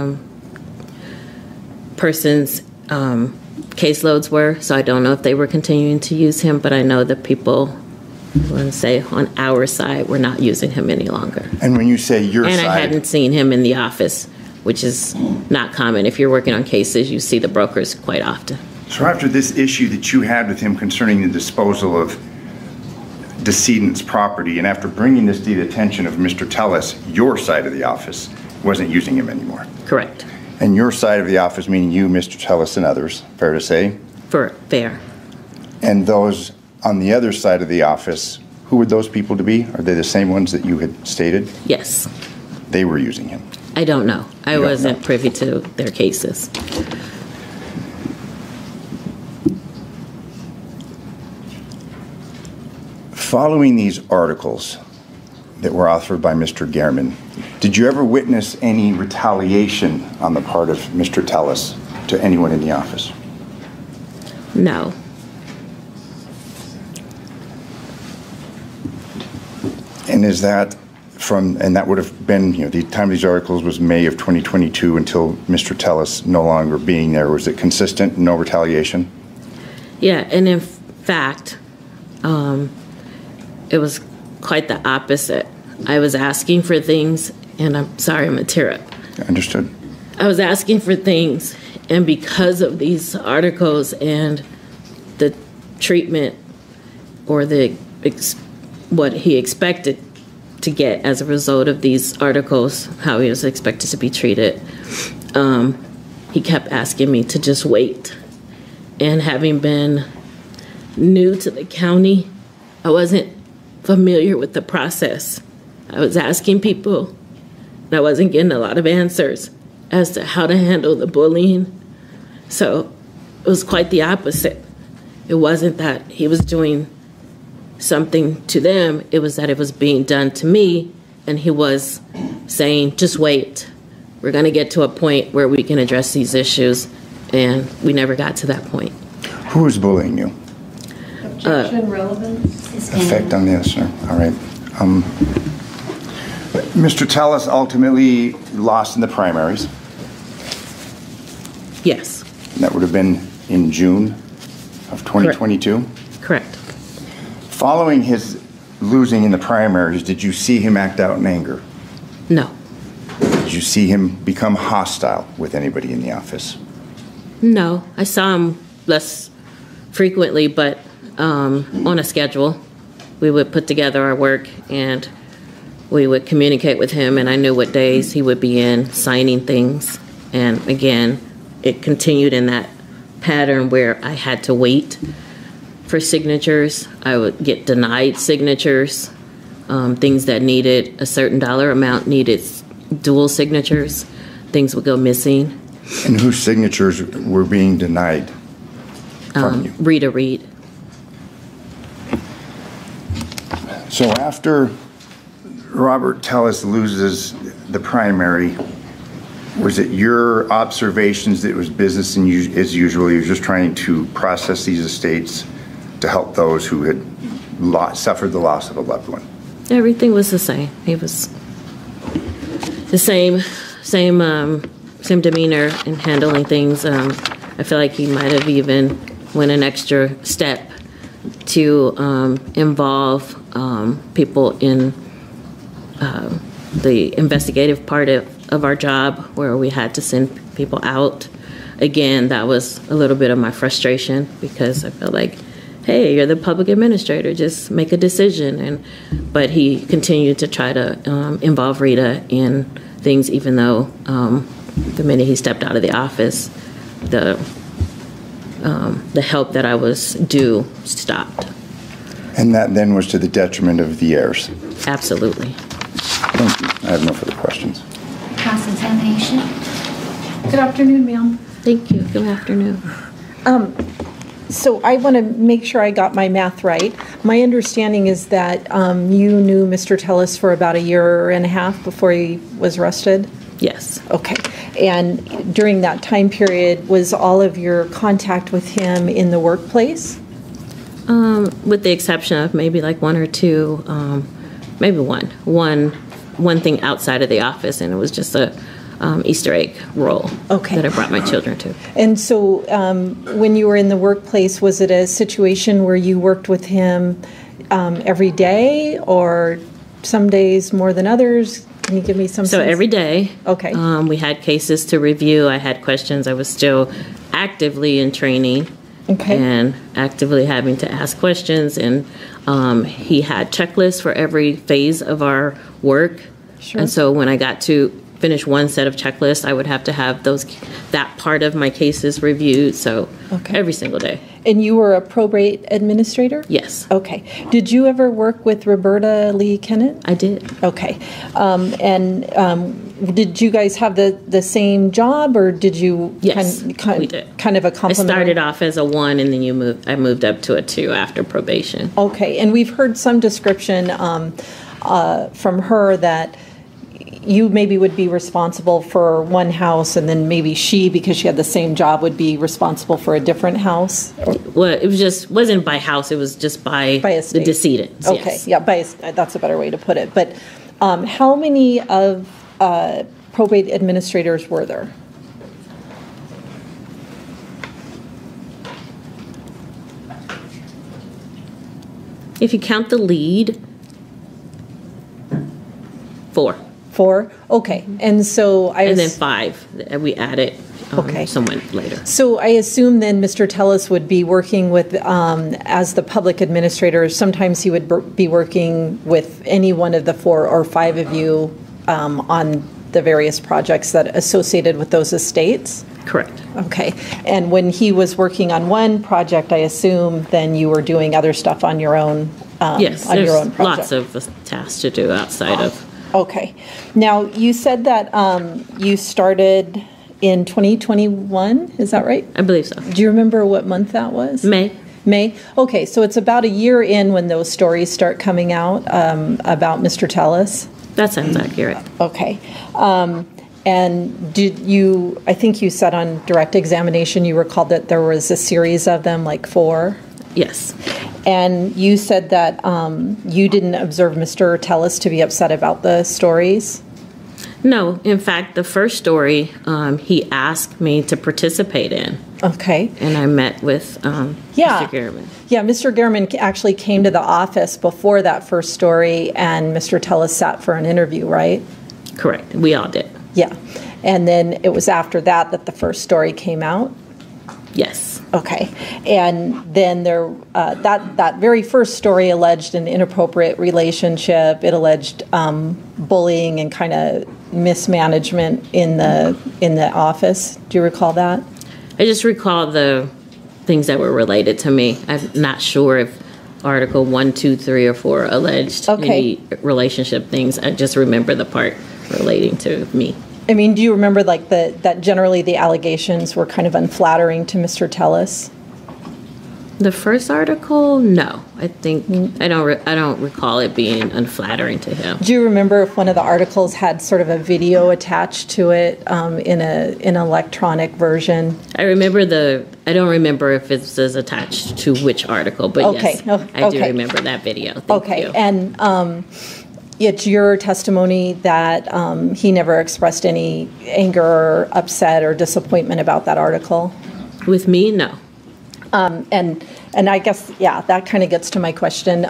person's caseloads were, so I don't know if they were continuing to use him, but I know that people, I want to say, on our side, were not using him any longer. And when you say your side... And I hadn't seen him in the office, which is not common. If you're working on cases, you see the brokers quite often. So after this issue that you had with him concerning the disposal of decedent's property, and after bringing this to the attention of Mr. Tellis, your side of the office wasn't using him anymore? Correct. And your side of the office, meaning you, Mr. Tellis, and others, fair to say? Fair. And those on the other side of the office, who would those people to be? Are they the same ones that you had stated? Yes. They were using him? I don't know. I wasn't privy to their cases. Following these articles that were authored by Mr. Gehrman, did you ever witness any retaliation on the part of Mr. Tellis to anyone in the office? No. And is that and that would have been, the time of these articles was May of 2022 until Mr. Tellis no longer being there. Was it consistent, no retaliation? Yeah, and in fact, it was quite the opposite. I was asking for things, and I'm sorry, I'm a tear up. Understood. I was asking for things, and because of these articles and the treatment or what he expected to get as a result of these articles, how he was expected to be treated, he kept asking me to just wait. And having been new to the county, I wasn't familiar with the process. I was asking people, and I wasn't getting a lot of answers as to how to handle the bullying. So it was quite the opposite. It wasn't that he was doing something to them, it was that it was being done to me, and he was saying, just wait. We're going to get to a point where we can address these issues, and we never got to that point. Who was bullying you? Objection, relevance. Effect on this, sir. All right. Mr. Tellis ultimately lost in the primaries. Yes. And that would have been in June of 2022? Correct. Following his losing in the primaries, did you see him act out in anger? No. Did you see him become hostile with anybody in the office? No. I saw him less frequently, but on a schedule. We would put together our work, and we would communicate with him, and I knew what days he would be in signing things. And again, it continued in that pattern where I had to wait for signatures. I would get denied signatures. Things that needed a certain dollar amount needed dual signatures. Things would go missing. And whose signatures were being denied from you? Rita Reed. So after Robert Tellis loses the primary, was it your observations that it was business as usual? He was just trying to process these estates to help those who had suffered the loss of a loved one? Everything was the same. He was the same demeanor in handling things. I feel like he might have even went an extra step to involve people in the investigative part of our job, where we had to send people out. Again, that was a little bit of my frustration, because I felt like, hey, you're the public administrator, just make a decision. But he continued to try to involve Rita in things, even though the minute he stepped out of the office, the help that I was due stopped. And that then was to the detriment of the heirs? Absolutely. Thank you. I have no further questions. Cross-examination. Good afternoon, ma'am. Thank you. Good afternoon. So I want to make sure I got my math right. My understanding is that you knew Mr. Tellis for about a year and a half before he was arrested? Yes. Okay. And during that time period, was all of your contact with him in the workplace? With the exception of maybe like one or two, maybe one thing outside of the office, and it was just a Easter egg roll that I brought my children to. And so when you were in the workplace, was it a situation where you worked with him every day, or some days more than others? Can you give me some So sense? every day. Okay. We had cases to review. I had questions. I was still actively in training. Okay. And actively having to ask questions. And he had checklists for every phase of our work. Sure. And so when I got to finish one set of checklists, I would have to have that part of my cases reviewed. So every single day. And you were a probate administrator? Yes. Okay. Did you ever work with Roberta Lee Kennett? I did. Okay. Did you guys have the same job, or did you Yes, we did. kind of a I complementary? started off as a 1, and then I moved up to a 2 after probation. Okay. And we've heard some description from her that you maybe would be responsible for one house, and then maybe she, because she had the same job, would be responsible for a different house? Well, it wasn't by house, it was just by the estate. decedents. Okay, yes. yeah, that's a better way to put it. But how many of probate administrators were there? If you count the lead, 4. 4? Okay. And so And then 5. We added someone later. So I assume then Mr. Tellis would be working with, as the public administrator, sometimes he would be working with any one of the 4 or 5 of you on the various projects that associated with those estates? Correct. Okay. And when he was working on one project, I assume then you were doing other stuff on your own Yes, on there's your own project? lots of tasks to do outside of. Okay. Now, you said that you started in 2021, is that right? I believe so. Do you remember what month that was? May. May? Okay, so it's about a year in when those stories start coming out about Mr. Tellis? That sounds accurate. Okay. And did you, I think you said on direct examination, you recalled that there was a series of them, like 4? Yes. And you said that you didn't observe Mr. Tellis to be upset about the stories? No. In fact, the first story he asked me to participate in. Okay. And I met with Mr. Gehrman. Yeah, Mr. Gehrman actually came to the office before that first story, and Mr. Tellis sat for an interview, right? Correct. We all did. Yeah. And then it was after that that the first story came out? Yes. Okay. And then there, that very first story alleged an inappropriate relationship. It alleged bullying and kind of mismanagement in the office. Do you recall that? I just recall the things that were related to me. I'm not sure if Article 1, 2, 3, or 4 alleged any relationship things. I just remember the part relating to me. I mean, do you remember like that generally the allegations were kind of unflattering to Mr. Tellis? The first article, no. I think I don't recall it being unflattering to him. Do you remember if one of the articles had sort of a video attached to it in an electronic version? I don't remember if it was attached to which article, but yes, I do remember that video. Thank you. And it's your testimony that he never expressed any anger or upset or disappointment about that article? With me, no. And I guess, yeah, that kind of gets to my question.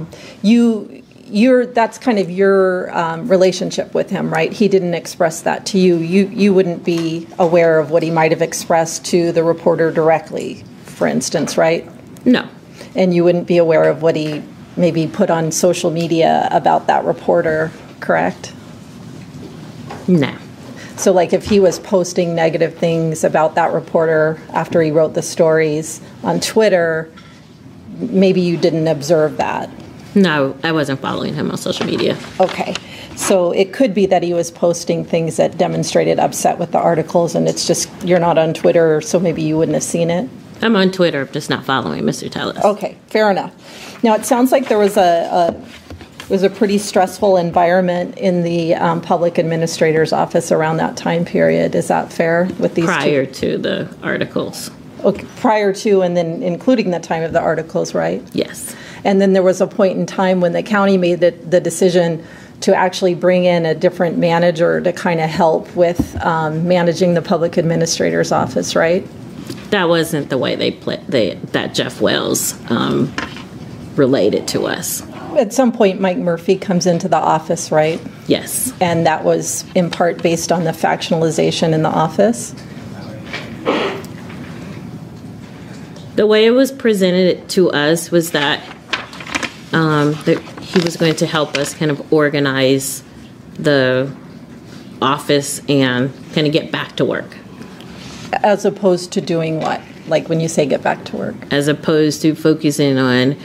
That's kind of your relationship with him, right? He didn't express that to you. You wouldn't be aware of what he might have expressed to the reporter directly, for instance, right? No. And you wouldn't be aware of what he maybe put on social media about that reporter, correct? No. So like if he was posting negative things about that reporter after he wrote the stories on Twitter, maybe you didn't observe that. No, I wasn't following him on social media. Okay. So it could be that he was posting things that demonstrated upset with the articles, and it's just you're not on Twitter, so maybe you wouldn't have seen it? I'm on Twitter, I'm just not following Mr. Tellis. Okay, fair enough. Now, it sounds like there was it was a pretty stressful environment in the public administrator's office around that time period. Is that fair with these Prior to the articles. Okay, prior to and then including the time of the articles, right? Yes. And then there was a point in time when the county made the decision to actually bring in a different manager to kind of help with managing the public administrator's office, right? That wasn't the way that Jeff Wells related to us. At some point, Mike Murphy comes into the office, right? Yes. And that was in part based on the factionalization in the office? The way it was presented to us was that he was going to help us kind of organize the office and kind of get back to work. As opposed to doing what? Like when you say get back to work? As opposed to focusing on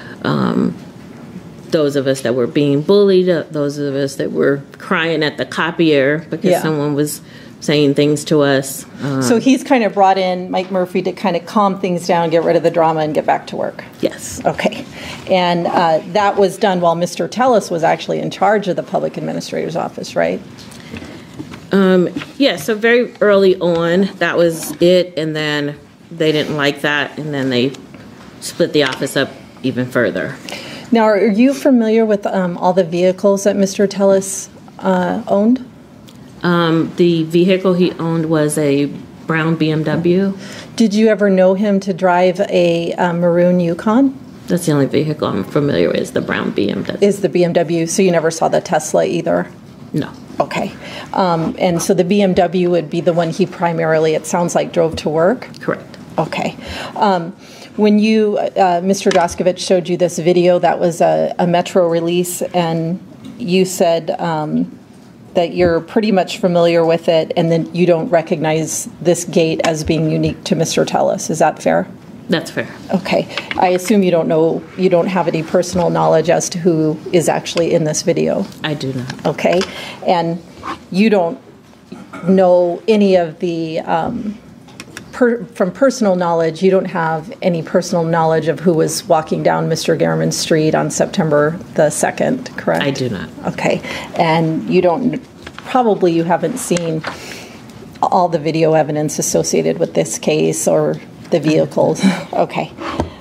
those of us that were being bullied, those of us that were crying at the copier because someone was saying things to us. So he's kind of brought in Mike Murphy to kind of calm things down, get rid of the drama, and get back to work. Yes. Okay. And that was done while Mr. Tellis was actually in charge of the public administrator's office, right? Yeah, so very early on, that was it, and then they didn't like that, and then they split the office up even further. Now, are you familiar with all the vehicles that Mr. Tellis owned? The vehicle he owned was a brown BMW. Did you ever know him to drive a maroon Yukon? That's the only vehicle I'm familiar with, is the brown BMW. Is the BMW, so you never saw the Tesla either? No. Okay. And so the BMW would be the one he primarily, it sounds like, drove to work? Correct. Okay. When you, Mr. Draskovich showed you this video, that was a Metro release, and you said that you're pretty much familiar with it, and then you don't recognize this gate as being unique to Mr. Tellis. Is that fair? That's fair. Okay. I assume you don't have any personal knowledge as to who is actually in this video. I do not. Okay. And you don't know any of the, from personal knowledge, you don't have any personal knowledge of who was walking down Mr. Gehrman Street on September the 2nd, correct? I do not. Okay. And you haven't seen all the video evidence associated with this case or the vehicles. Okay.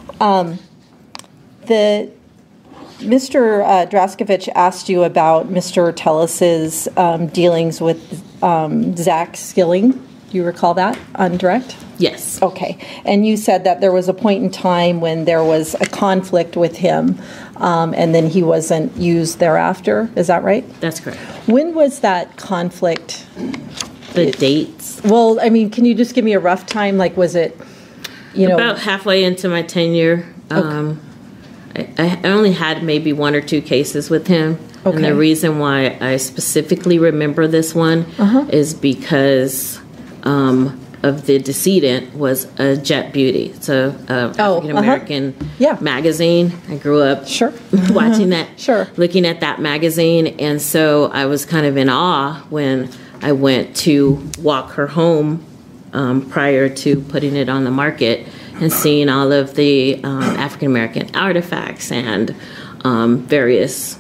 Mr. Draskovich asked you about Mr. Tellis's dealings with Zach Skilling. Do you recall that on direct? Yes. Okay. And you said that there was a point in time when there was a conflict with him, and then he wasn't used thereafter. Is that right? That's correct. When was that conflict? The dates? Well, I mean, can you just give me a rough time? Like, was it, about halfway into my tenure. Okay. I only had maybe one or two cases with him. Okay. And the reason why I specifically remember this one is because of the decedent was a Jet Beauty. It's a African American magazine. I grew up watching that, looking at that magazine, and so I was kind of in awe when I went to walk her home prior to putting it on the market and seeing all of the African American artifacts and various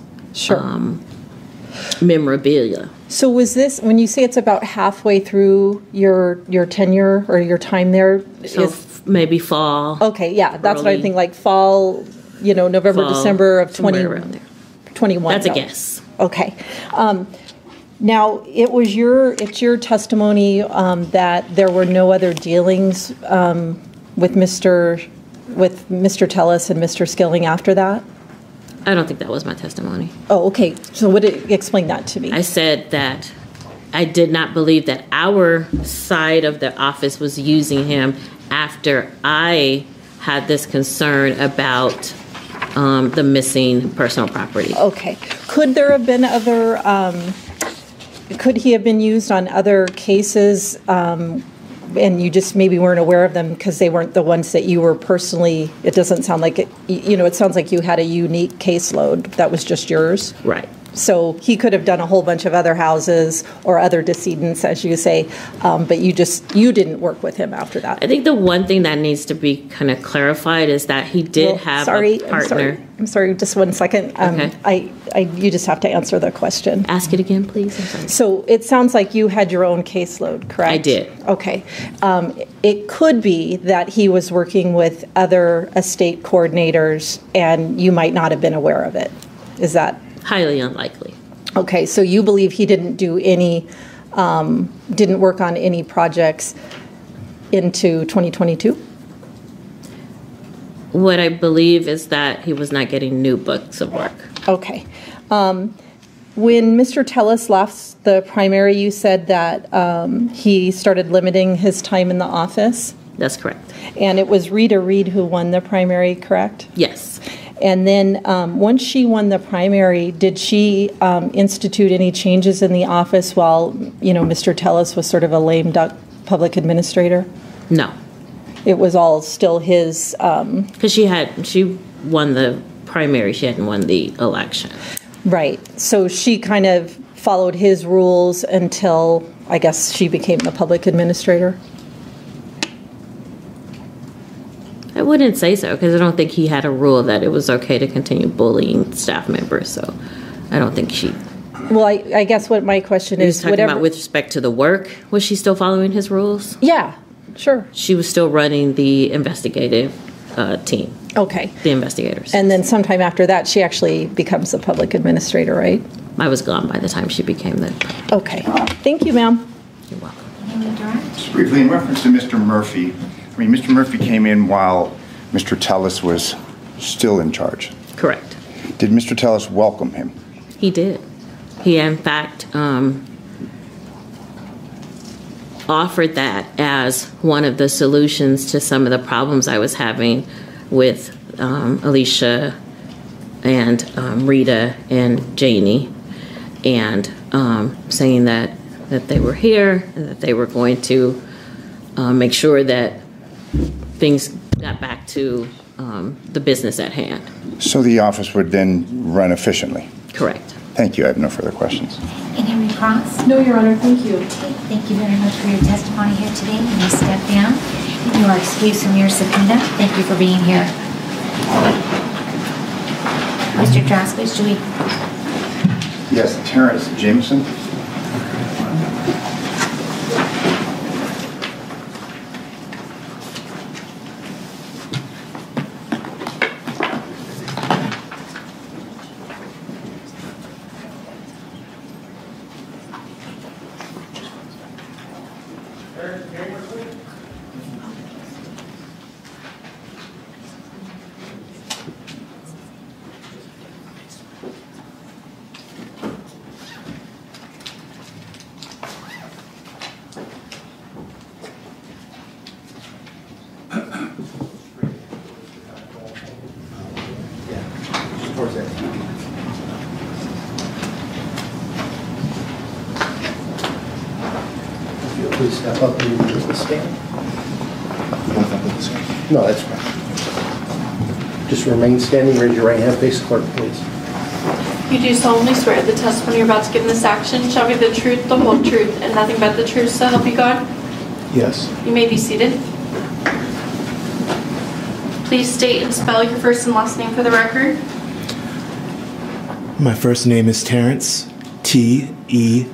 memorabilia. So was this, when you say it's about halfway through your tenure or your time there? So maybe fall. Okay, yeah, that's what I think, like fall, November, fall, December of 2021. That's a guess. Okay. Now, it's your testimony that there were no other dealings with Mr. Tellis and Mr. Skilling after that? I don't think that was my testimony. Oh, okay. So explain that to me. I said that I did not believe that our side of the office was using him after I had this concern about the missing personal property. Okay. Could there have been other... could he have been used on other cases, and you just maybe weren't aware of them because they weren't the ones that you were personally, it doesn't sound like it, it sounds like you had a unique caseload that was just yours? Right. So he could have done a whole bunch of other houses or other decedents, as you say, but you didn't work with him after that. I think the one thing that needs to be kind of clarified is that he did have a partner. I'm sorry, just 1 second. Okay. You just have to answer the question. Ask it again, please. I'm sorry. So it sounds like you had your own caseload, correct? I did. Okay. It could be that he was working with other estate coordinators and you might not have been aware of it. Is that? Highly unlikely. Okay, so you believe he didn't work on any projects into 2022? What I believe is that he was not getting new books of work. Okay. When Mr. Tellis left the primary, you said that he started limiting his time in the office? That's correct. And it was Rita Reed who won the primary, correct? Yes. And then once she won the primary, did she institute any changes in the office while, Mr. Tellis was sort of a lame duck public administrator? No. It was all still his... Because she won the primary, she hadn't won the election. Right. So she kind of followed his rules until, I guess, she became the public administrator? I wouldn't say so, because I don't think he had a rule that it was okay to continue bullying staff members, so I don't think she... Well, I guess what my question is... talking about with respect to the work, was she still following his rules? Yeah, sure. She was still running the investigative team. Okay. The investigators. And then sometime after that, she actually becomes the public administrator, right? I was gone by the time she became the... Okay. Thank you, ma'am. You're welcome. Just briefly, in reference to Mr. Murphy, Mr. Murphy came in while Mr. Tellis was still in charge. Correct. Did Mr. Tellis welcome him? He did. He, in fact, offered that as one of the solutions to some of the problems I was having with Alicia and Rita and Janie, and saying that they were here and that they were going to make sure that things got back to the business at hand. So the office would then run efficiently? Correct. Thank you. I have no further questions. Any recross? No, Your Honor. Thank you. Okay, thank you very much for your testimony here today. You may step down. You are excused from your subpoena. Thank you for being here. Mr. Draskowitz, do we... Yes, Terrence Jameson. Please step up and use the stand. No, that's fine. Just remain standing, raise your right hand, face the clerk, please. You do solemnly swear the testimony you're about to give in this action shall be the truth, the whole truth, and nothing but the truth, so help you God? Yes. You may be seated. Please state and spell your first and last name for the record. My first name is Terrence, T-E-R-R-E-N-C-E.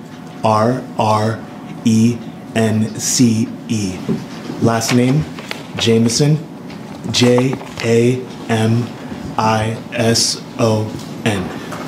Last name, Jameson, J-A-M-I-S-O-N.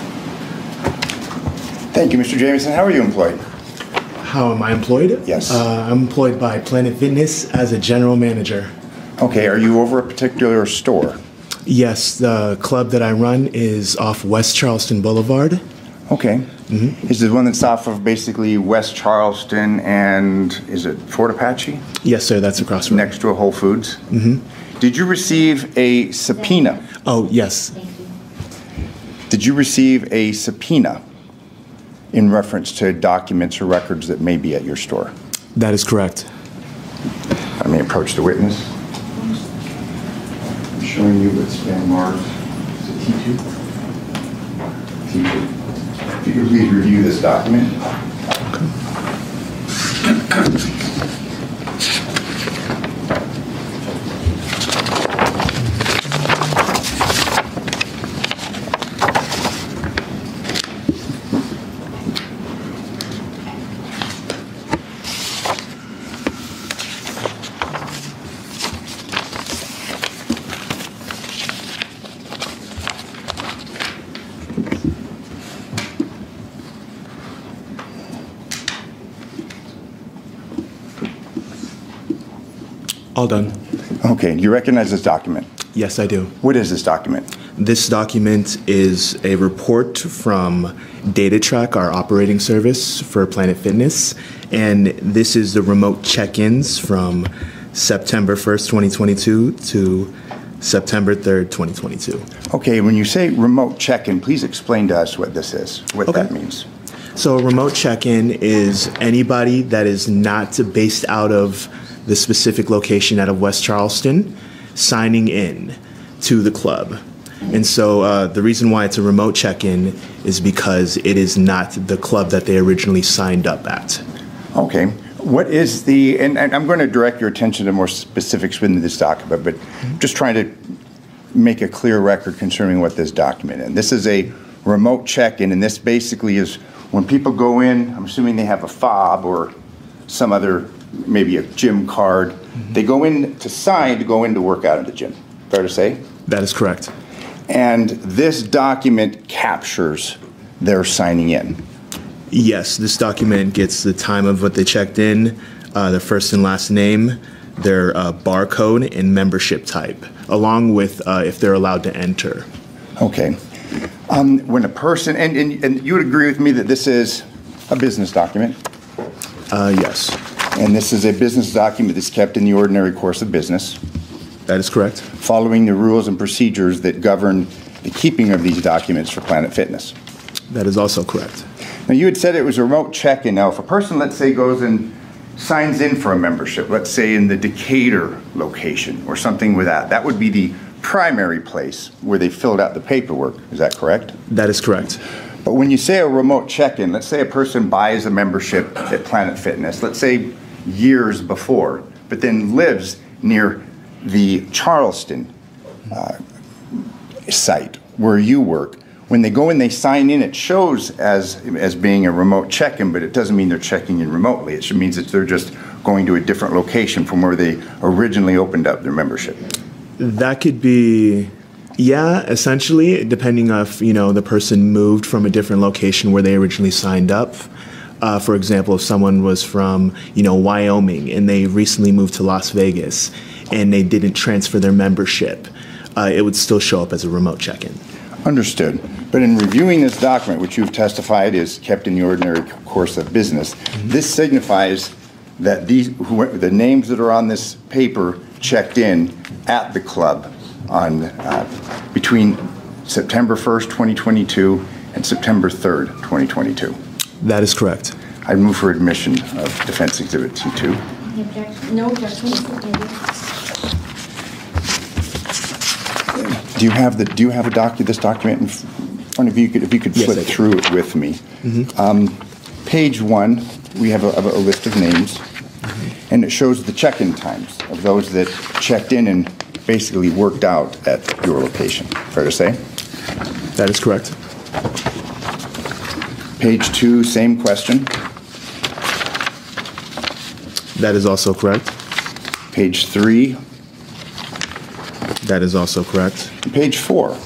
Thank you, Mr. Jameson. How are you employed? How am I employed? Yes. I'm employed by Planet Fitness as a general manager. Okay, are you over a particular store? Yes, the club that I run is off West Charleston Boulevard. Okay. Mm-hmm. Is it the one that's off of basically West Charleston and, is it Fort Apache? Yes, sir, that's across from next to a Whole Foods? Mm-hmm. Did you receive a subpoena? Oh, yes. Did you receive a subpoena in reference to documents or records that may be at your store? That is correct. I may approach the witness. I'm showing you what's been marked. Is it T2? T2. If you could please review this document. All done. Okay, do you recognize this document? Yes, I do. What is this document? This document is a report from DataTrack, our operating service for Planet Fitness, and this is the remote check-ins from September 1st, 2022 to September 3rd, 2022. Okay, when you say remote check-in, please explain to us what this is, what that means. So a remote check-in is anybody that is not based out of the specific location out of West Charleston signing in to the club. And so the reason why it's a remote check-in is because it is not the club that they originally signed up at. Okay. What is the, and I'm going to direct your attention to more specifics within this document, but just trying to make a clear record concerning what this document is. This is a remote check-in, and this basically is when people go in, I'm assuming they have a fob or some other, maybe a gym card. They go in to sign to go in to work out at the gym. Fair to say? That is correct. And this document captures their signing in. Yes, this document gets the time of what they checked in, their first and last name, their barcode, and membership type, along with if they're allowed to enter. Okay. When a person, and you would agree with me that this is a business document? Yes. And this is a business document that's kept in the ordinary course of business? That is correct. Following the rules and procedures that govern the keeping of these documents for Planet Fitness? That is also correct. Now, you had said it was a remote check-in. Now, if a person, let's say, goes and signs in for a membership, let's say in the Decatur location or something with that, that would be the primary place where they filled out the paperwork. Is that correct? That is correct. But when you say a remote check-in, let's say a person buys a membership at Planet Fitness, let's say years before, but then lives near the Charleston site where you work. When they go in, they sign in, it shows as being a remote check-in, but it doesn't mean they're checking in remotely. It means that they're just going to a different location from where they originally opened up their membership. That could be, yeah, essentially, depending if, the person moved from a different location where they originally signed up. For example, if someone was from, Wyoming and they recently moved to Las Vegas and they didn't transfer their membership, it would still show up as a remote check-in. Understood. But in reviewing this document, which you've testified is kept in the ordinary course of business, this signifies that the names that are on this paper checked in at the club on between September 1st, 2022 and September 3rd, 2022. That is correct. I move for admission of Defense Exhibit C2. No objection. Do you have this document in front of you? If you could flip through it with me. Page 1, we have a list of names, and it shows the check-in times of those that checked in and basically worked out at your location. Fair to say? That is correct. Page 2, same question. That is also correct. Page 3. That is also correct. Page 4.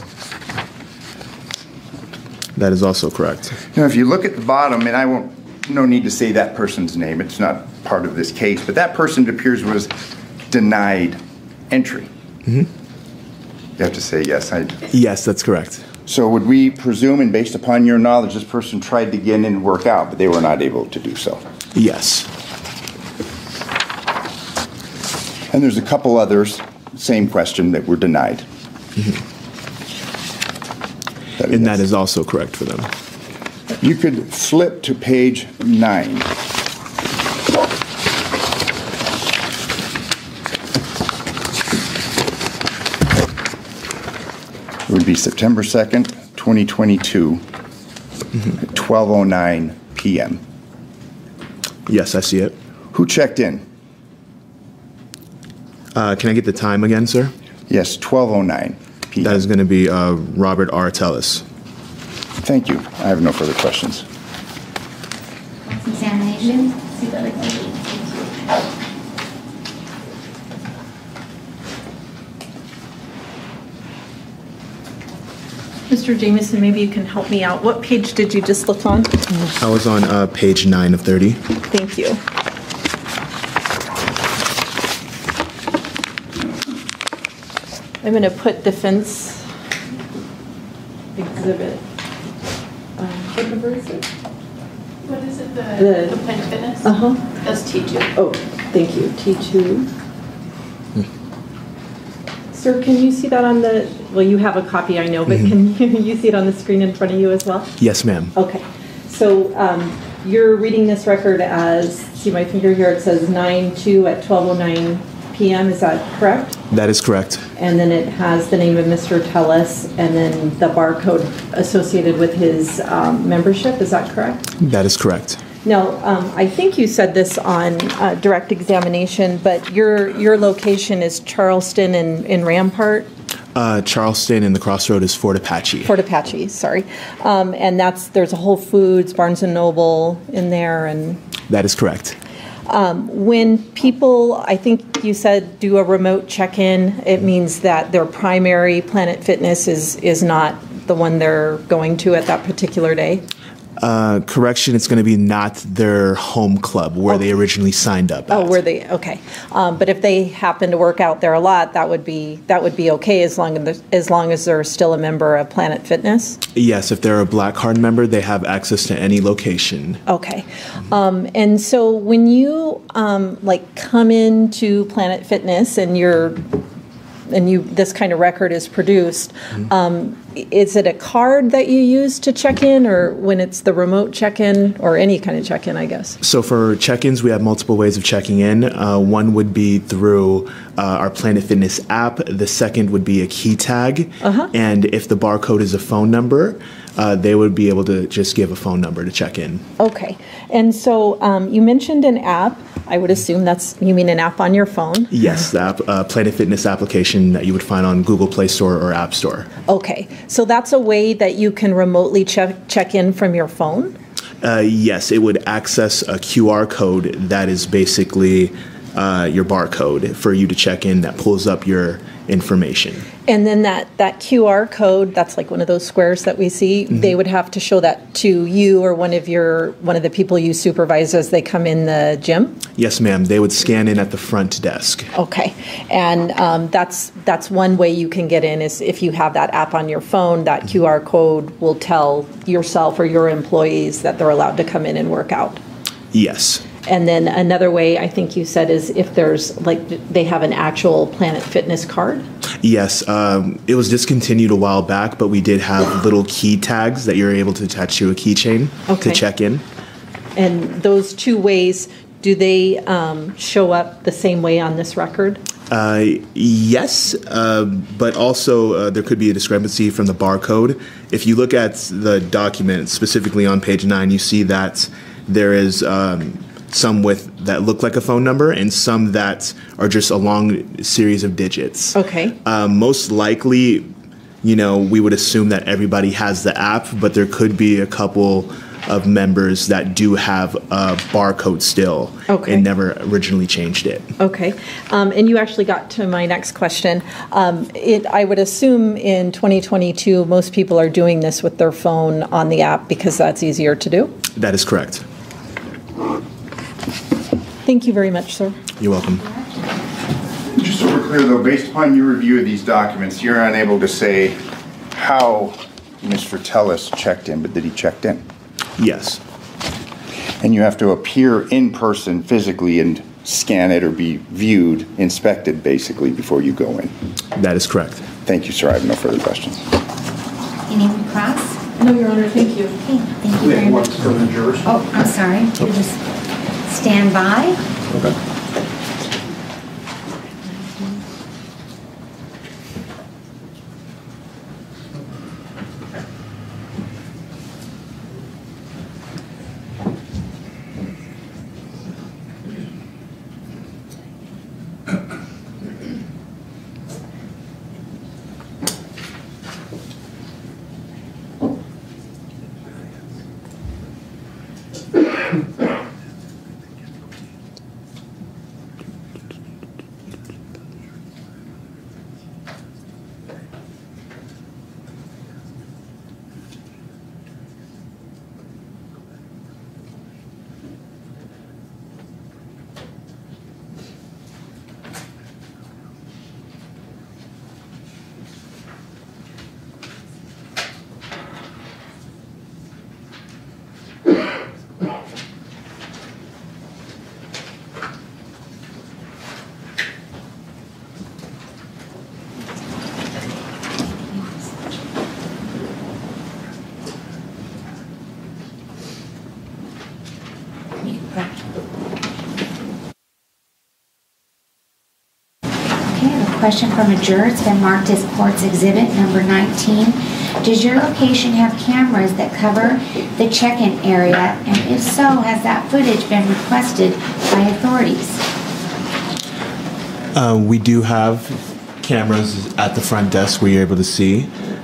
That is also correct. If you look at the bottom, and no need to say that person's name, it's not part of this case, but that person, it appears, was denied entry. You have to say yes. Yes, that's correct. So would we presume, and based upon your knowledge, this person tried to get in and work out, but they were not able to do so? Yes. And there's a couple others, same question, that were denied. And that is also correct for them. You could flip to page 9. It would be September 2nd, 2022, at 12:09 p.m. Yes, I see it. Who checked in? Can I get the time again, sir? Yes, 12:09 p.m. That is going to be Robert R. Tellis. Thank you. I have no further questions. Examination. Mr. Jameson, maybe you can help me out. What page did you just look on? I was on page 9 of 30. Thank you. I'm going to put defense exhibit. What number is it? What is it? The Planet Fitness? Uh-huh. That's T2. Oh, thank you. T2. Sir, can you see that on the, well, you have a copy, I know, but can you see it on the screen in front of you as well? Yes, ma'am. Okay. So you're reading this record as, see my finger here, it says 9/2 at 12:09 p.m. Is that correct? That is correct. And then it has the name of Mr. Tellis and then the barcode associated with his membership. Is that correct? That is correct. Now, I think you said this on direct examination, but your location is Charleston and Rampart? Charleston and the crossroad is Fort Apache. Fort Apache, sorry. And there's a Whole Foods, Barnes & Noble in there. And that is correct. When people, I think you said, do a remote check-in, it means that their primary Planet Fitness is not the one they're going to at that particular day? Correction, it's going to be not their home club where they originally signed up. Oh, where they, okay. But if they happen to work out there a lot, that would be okay as long as they're still a member of Planet Fitness? Yes, if they're a Black Card member, they have access to any location. Okay. And so when you come into Planet Fitness and this kind of record is produced, is it a card that you use to check in, or when it's the remote check-in, or any kind of check-in, I guess? So for check-ins, we have multiple ways of checking in. One would be through our Planet Fitness app. The second would be a key tag. And if the barcode is a phone number, they would be able to just give a phone number to check in. Okay. And so you mentioned an app. I would assume you mean an app on your phone? Yes, the app, Planet Fitness application that you would find on Google Play Store or App Store. Okay. So that's a way that you can remotely check in from your phone? Yes, it would access a QR code that is basically your barcode for you to check in that pulls up your information. And then that QR code, that's like one of those squares that we see, they would have to show that to you or one of the people you supervise as they come in the gym? Yes, ma'am. They would scan in at the front desk. Okay. And that's one way you can get in is if you have that app on your phone, that QR code will tell yourself or your employees that they're allowed to come in and work out. Yes. And then another way I think you said is if there's they have an actual Planet Fitness card? Yes. It was discontinued a while back, but we did have little key tags that you're able to attach to a keychain to check in. And those two ways, do they show up the same way on this record? Yes, but also there could be a discrepancy from the barcode. If you look at the document, specifically on page 9, you see that there is some that look like a phone number and some that are just a long series of digits. Okay. Most likely, we would assume that everybody has the app, but there could be a couple of members that do have a barcode still and never originally changed it. Okay. And you actually got to my next question. I would assume in 2022, most people are doing this with their phone on the app because that's easier to do? That is correct. Thank you very much, sir. You're welcome. Just so we're clear, though, based upon your review of these documents, you're unable to say how Mr. Tellis checked in, but that he checked in? Yes. And you have to appear in person physically and scan it or be viewed, inspected, basically, before you go in? That is correct. Thank you, sir. I have no further questions. Any cross? No, Your Honor. Thank you. Okay, thank you very much. For the jurors. Oh, I'm sorry. You just stand by. Okay. You can correct. Okay, I have a question from a juror. It's been marked as court's exhibit number 19. Does your location have cameras that cover the check-in area? And if so, has that footage been requested by authorities? We do have cameras at the front desk where you're able to see.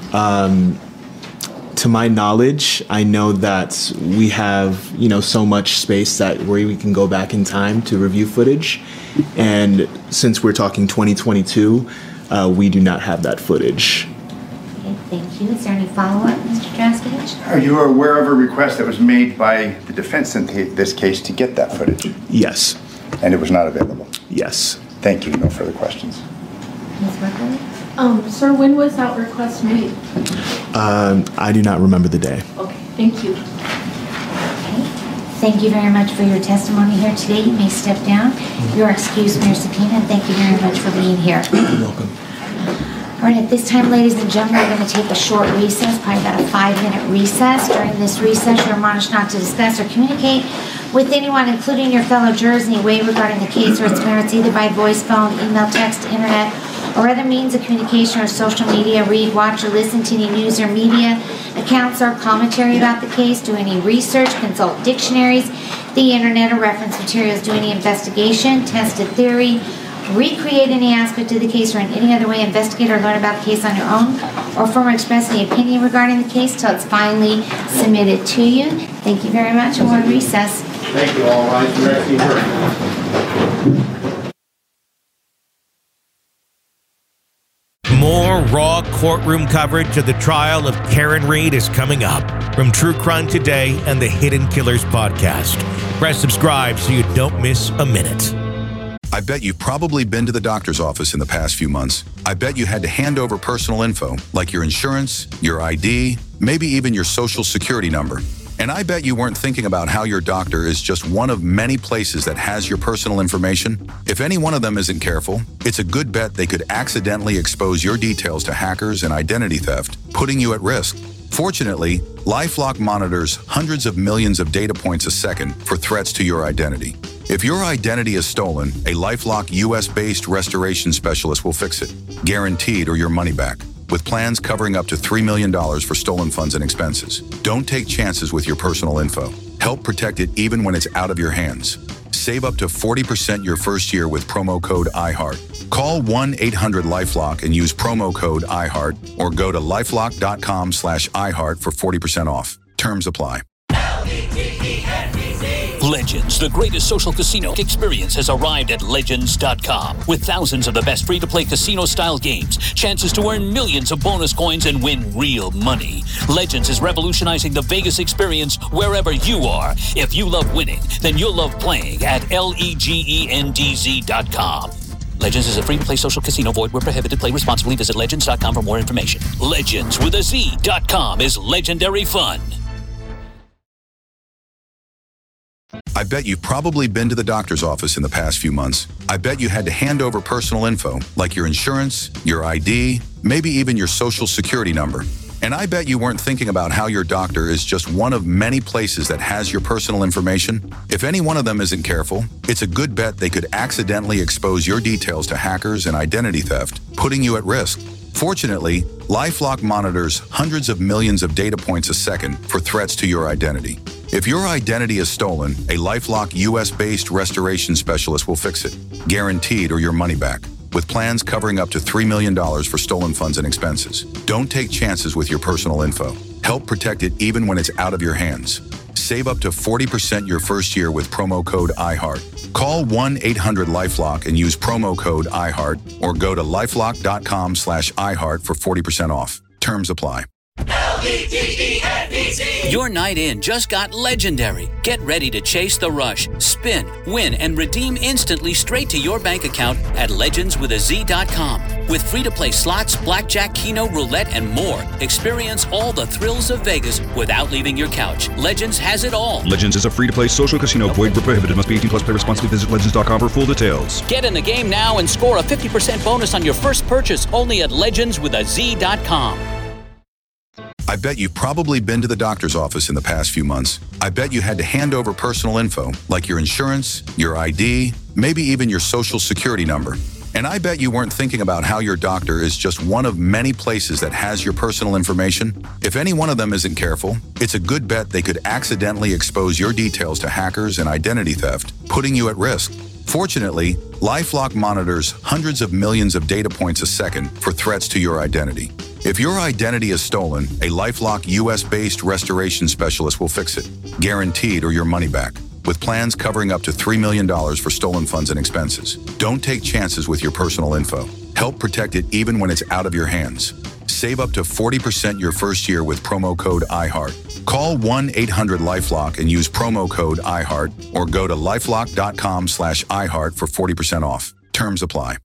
To my knowledge, I know that we have, so much space that where we can go back in time to review footage. And since we're talking 2022, we do not have that footage. Okay, thank you. Is there any follow-up, Mr. Draskevich? Are you aware of a request that was made by the defense in this case to get that footage? Yes. And it was not available? Yes. Thank you. No further questions. Ms. Workley? Sir, when was that request made? I do not remember the day. Okay, thank you. Okay. Thank you very much for your testimony here today. You may step down. You're excused from your subpoena, and thank you very much for being here. You're welcome. All right, at this time, ladies and gentlemen, we're going to take a short recess, probably about a 5-minute recess. During this recess, you're admonished not to discuss or communicate with anyone, including your fellow jurors, in any way regarding the case or its merits, either by voice, phone, email, text, internet, or other means of communication or social media. Read, watch, or listen to any news or media accounts or commentary about the case. Do any research, consult dictionaries, the internet, or reference materials. Do any investigation, test a theory, recreate any aspect of the case, or in any other way investigate or learn about the case on your own, or form or express any opinion regarding the case till it's finally submitted to you. Thank you very much, and we're in recess. Thank you all. Rise for directing work. More raw courtroom coverage of the trial of Karen Read is coming up from True Crime Today and the Hidden Killers podcast. Press subscribe so you don't miss a minute. I bet you've probably been to the doctor's office in the past few months. I bet you had to hand over personal info, like your insurance, your ID, maybe even your social security number. And I bet you weren't thinking about how your doctor is just one of many places that has your personal information. If any one of them isn't careful, it's a good bet they could accidentally expose your details to hackers and identity theft, putting you at risk. Fortunately, LifeLock monitors hundreds of millions of data points a second for threats to your identity. If your identity is stolen, a LifeLock US-based restoration specialist will fix it, guaranteed, or your money back, with plans covering up to $3 million for stolen funds and expenses. Don't take chances with your personal info. Help protect it even when it's out of your hands. Save up to 40% your first year with promo code IHEART. Call 1-800-LifeLock and use promo code IHEART, or go to lifelock.com/iHeart for 40% off. Terms apply. Legends, the greatest social casino experience, has arrived at Legends.com. With thousands of the best free-to-play casino-style games, chances to earn millions of bonus coins and win real money. Legends is revolutionizing the Vegas experience wherever you are. If you love winning, then you'll love playing at LEGENDZ.com. Legends is a free-to-play social casino. Void where prohibited. Play responsibly. Visit Legends.com for more information. Legends with a Z.com is legendary fun. I bet you've probably been to the doctor's office in the past few months. I bet you had to hand over personal info, like your insurance, your ID, maybe even your social security number. And I bet you weren't thinking about how your doctor is just one of many places that has your personal information. If any one of them isn't careful, it's a good bet they could accidentally expose your details to hackers and identity theft, putting you at risk. Fortunately, LifeLock monitors hundreds of millions of data points a second for threats to your identity. If your identity is stolen, a LifeLock US-based restoration specialist will fix it, guaranteed, or your money back, with plans covering up to $3 million for stolen funds and expenses. Don't take chances with your personal info. Help protect it even when it's out of your hands. Save up to 40% your first year with promo code IHEART. Call 1-800-LifeLock and use promo code IHEART, or go to lifelock.com/iHeart for 40% off. Terms apply. LEGENDZ. Your night in just got legendary. Get ready to chase the rush, spin, win, and redeem instantly straight to your bank account at legendswithaz.com. With free-to-play slots, blackjack, keno, roulette, and more. Experience all the thrills of Vegas without leaving your couch. Legends has it all. Legends is a free-to-play social casino. Void where prohibited. Must be 18 plus. Play responsibly. Visit legends.com for full details. Get in the game now and score a 50% bonus on your first purchase only at legendswithaz.com. I I bet you've probably been to the doctor's office in the past few months. I bet you had to hand over personal info, like your insurance, your ID, maybe even your social security number. And I bet you weren't thinking about how your doctor is just one of many places that has your personal information. If any one of them isn't careful, it's a good bet they could accidentally expose your details to hackers and identity theft, putting you at risk. Fortunately, LifeLock monitors hundreds of millions of data points a second for threats to your identity. If your identity is stolen, a LifeLock US-based restoration specialist will fix it, guaranteed, or your money back, with plans covering up to $3 million for stolen funds and expenses. Don't take chances with your personal info. Help protect it even when it's out of your hands. Save up to 40% your first year with promo code iHeart. Call 1-800-LifeLock and use promo code iHeart, or go to lifelock.com/iHeart for 40% off. Terms apply.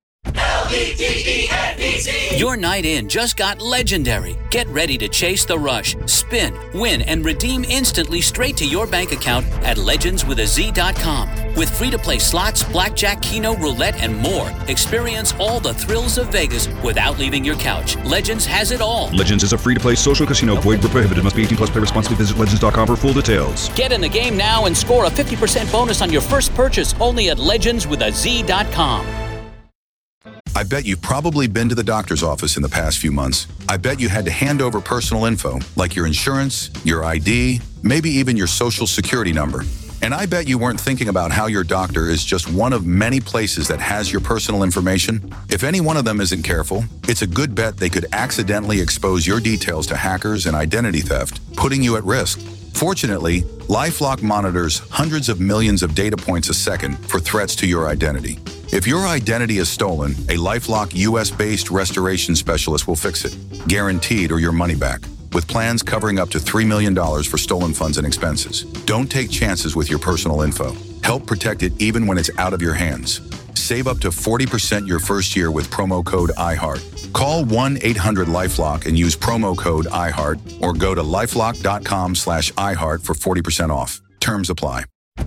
Your night in just got legendary. Get ready to chase the rush, spin, win, and redeem instantly straight to your bank account at legendswithaz.com. With free-to-play slots, blackjack, keno, roulette, and more, experience all the thrills of Vegas without leaving your couch. Legends has it all. Legends is a free-to-play social casino. Void where prohibited. Must be 18 plus. Play responsibly. Visit legends.com for full details. Get in the game now and score a 50% bonus on your first purchase only at legendswithaz.com. I bet you've probably been to the doctor's office in the past few months. I bet you had to hand over personal info, like your insurance, your ID, maybe even your social security number. And I bet you weren't thinking about how your doctor is just one of many places that has your personal information. If any one of them isn't careful, it's a good bet they could accidentally expose your details to hackers and identity theft, putting you at risk. Fortunately, LifeLock monitors hundreds of millions of data points a second for threats to your identity. If your identity is stolen, a LifeLock US-based restoration specialist will fix it, guaranteed, or your money back, with plans covering up to $3 million for stolen funds and expenses. Don't take chances with your personal info. Help protect it even when it's out of your hands. Save up to 40% your first year with promo code iHeart. Call 1-800-LifeLock and use promo code iHeart, or go to lifelock.com/iHeart for 40% off. Terms apply.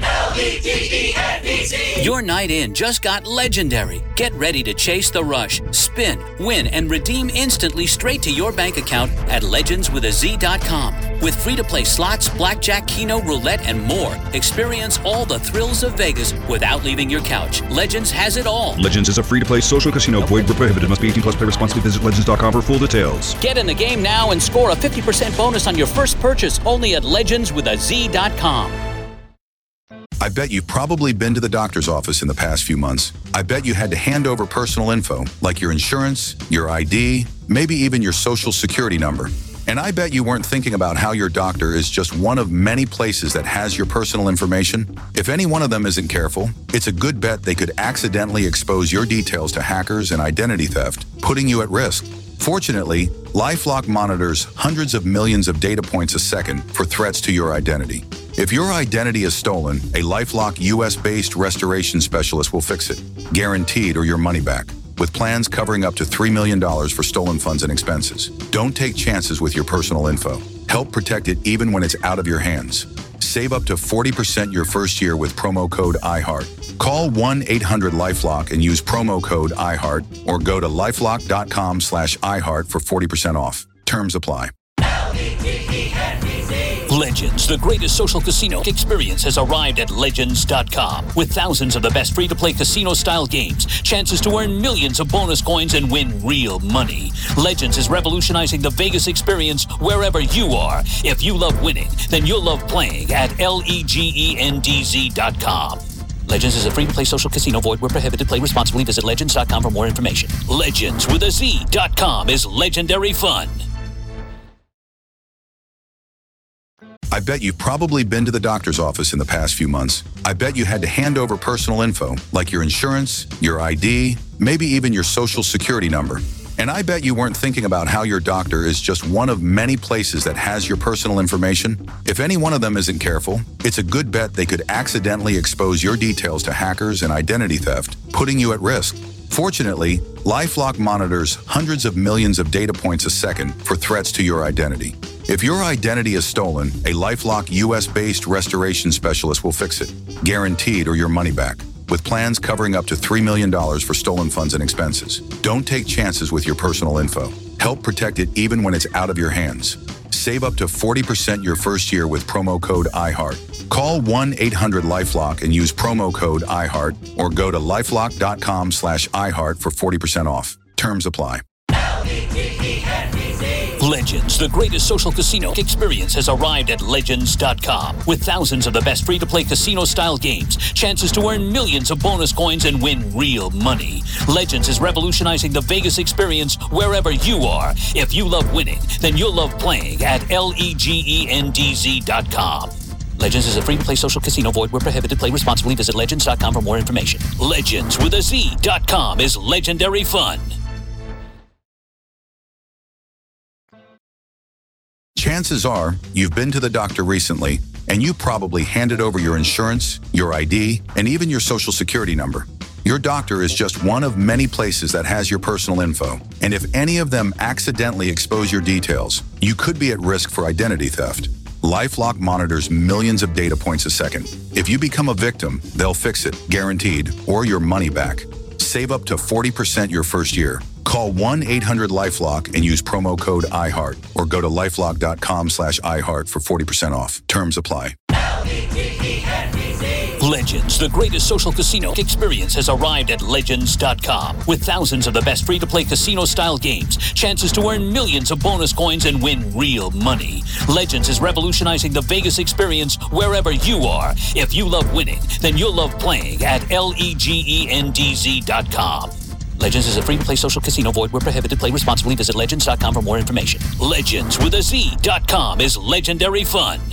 Your night in just got legendary. Get ready to chase the rush, spin, win, and redeem instantly straight to your bank account at legendswithaz.com. With free-to-play slots, blackjack, keno, roulette, and more, experience all the thrills of Vegas without leaving your couch. Legends has it all. Legends is a free-to-play social casino. Void where prohibited. Must be 18 plus. Play responsibly. Visit legends.com for full details. Get in the game now and score a 50% bonus on your first purchase only at legendswithaz.com. I bet you've probably been to the doctor's office in the past few months. I bet you had to hand over personal info, like your insurance, your ID, maybe even your social security number. And I bet you weren't thinking about how your doctor is just one of many places that has your personal information. If any one of them isn't careful, it's a good bet they could accidentally expose your details to hackers and identity theft, putting you at risk. Fortunately, LifeLock monitors hundreds of millions of data points a second for threats to your identity. If your identity is stolen, a LifeLock US-based restoration specialist will fix it, guaranteed, or your money back, with plans covering up to $3 million for stolen funds and expenses. Don't take chances with your personal info. Help protect it even when it's out of your hands. Save up to 40% your first year with promo code iHeart. Call 1-800-LifeLock and use promo code iHeart, or go to lifelock.com/iHeart for 40% off. Terms apply. Legends, the greatest social casino experience, has arrived at Legends.com. With thousands of the best free-to-play casino-style games, chances to earn millions of bonus coins and win real money. Legends is revolutionizing the Vegas experience wherever you are. If you love winning, then you'll love playing at LEGENDZ.com. Legends is a free-to-play social casino. Void where prohibited. Play responsibly. Visit Legends.com for more information. Legendswithaz.com is legendary fun. I bet you've probably been to the doctor's office in the past few months. I bet you had to hand over personal info, like your insurance, your ID, maybe even your social security number. And I bet you weren't thinking about how your doctor is just one of many places that has your personal information. If any one of them isn't careful, it's a good bet they could accidentally expose your details to hackers and identity theft, putting you at risk. Fortunately, LifeLock monitors hundreds of millions of data points a second for threats to your identity. If your identity is stolen, a LifeLock US-based restoration specialist will fix it, guaranteed, or your money back, with plans covering up to $3 million for stolen funds and expenses. Don't take chances with your personal info. Help protect it even when it's out of your hands. Save up to 40% your first year with promo code iHeart. Call 1-800-LifeLock and use promo code iHeart or go to lifelock.com/iHeart for 40% off. Terms apply. Legends, the greatest social casino experience, has arrived at Legends.com. With thousands of the best free-to-play casino-style games, chances to earn millions of bonus coins and win real money. Legends is revolutionizing the Vegas experience wherever you are. If you love winning, then you'll love playing at LEGENDZ.com. Legends is a free-to-play social casino. Void where prohibited. Play responsibly. Visit Legends.com for more information. Legends with a Z.com is legendary fun. Chances are you've been to the doctor recently and you probably handed over your insurance, your ID, and even your social security number. Your doctor is just one of many places that has your personal info. And if any of them accidentally expose your details, you could be at risk for identity theft. LifeLock monitors millions of data points a second. If you become a victim, they'll fix it, guaranteed, or your money back. Save up to 40% your first year. Call 1-800-LifeLock and use promo code iHeart or go to lifelock.com/iHeart for 40% off. Terms apply. Legends, the greatest social casino experience, has arrived at Legends.com. With thousands of the best free-to-play casino-style games, chances to earn millions of bonus coins and win real money. Legends is revolutionizing the Vegas experience wherever you are. If you love winning, then you'll love playing at LEGENDZ.com. Legends is a free-to-play social casino. Void where prohibited. Play responsibly. Visit Legends.com for more information. Legends with a Z.com is legendary fun.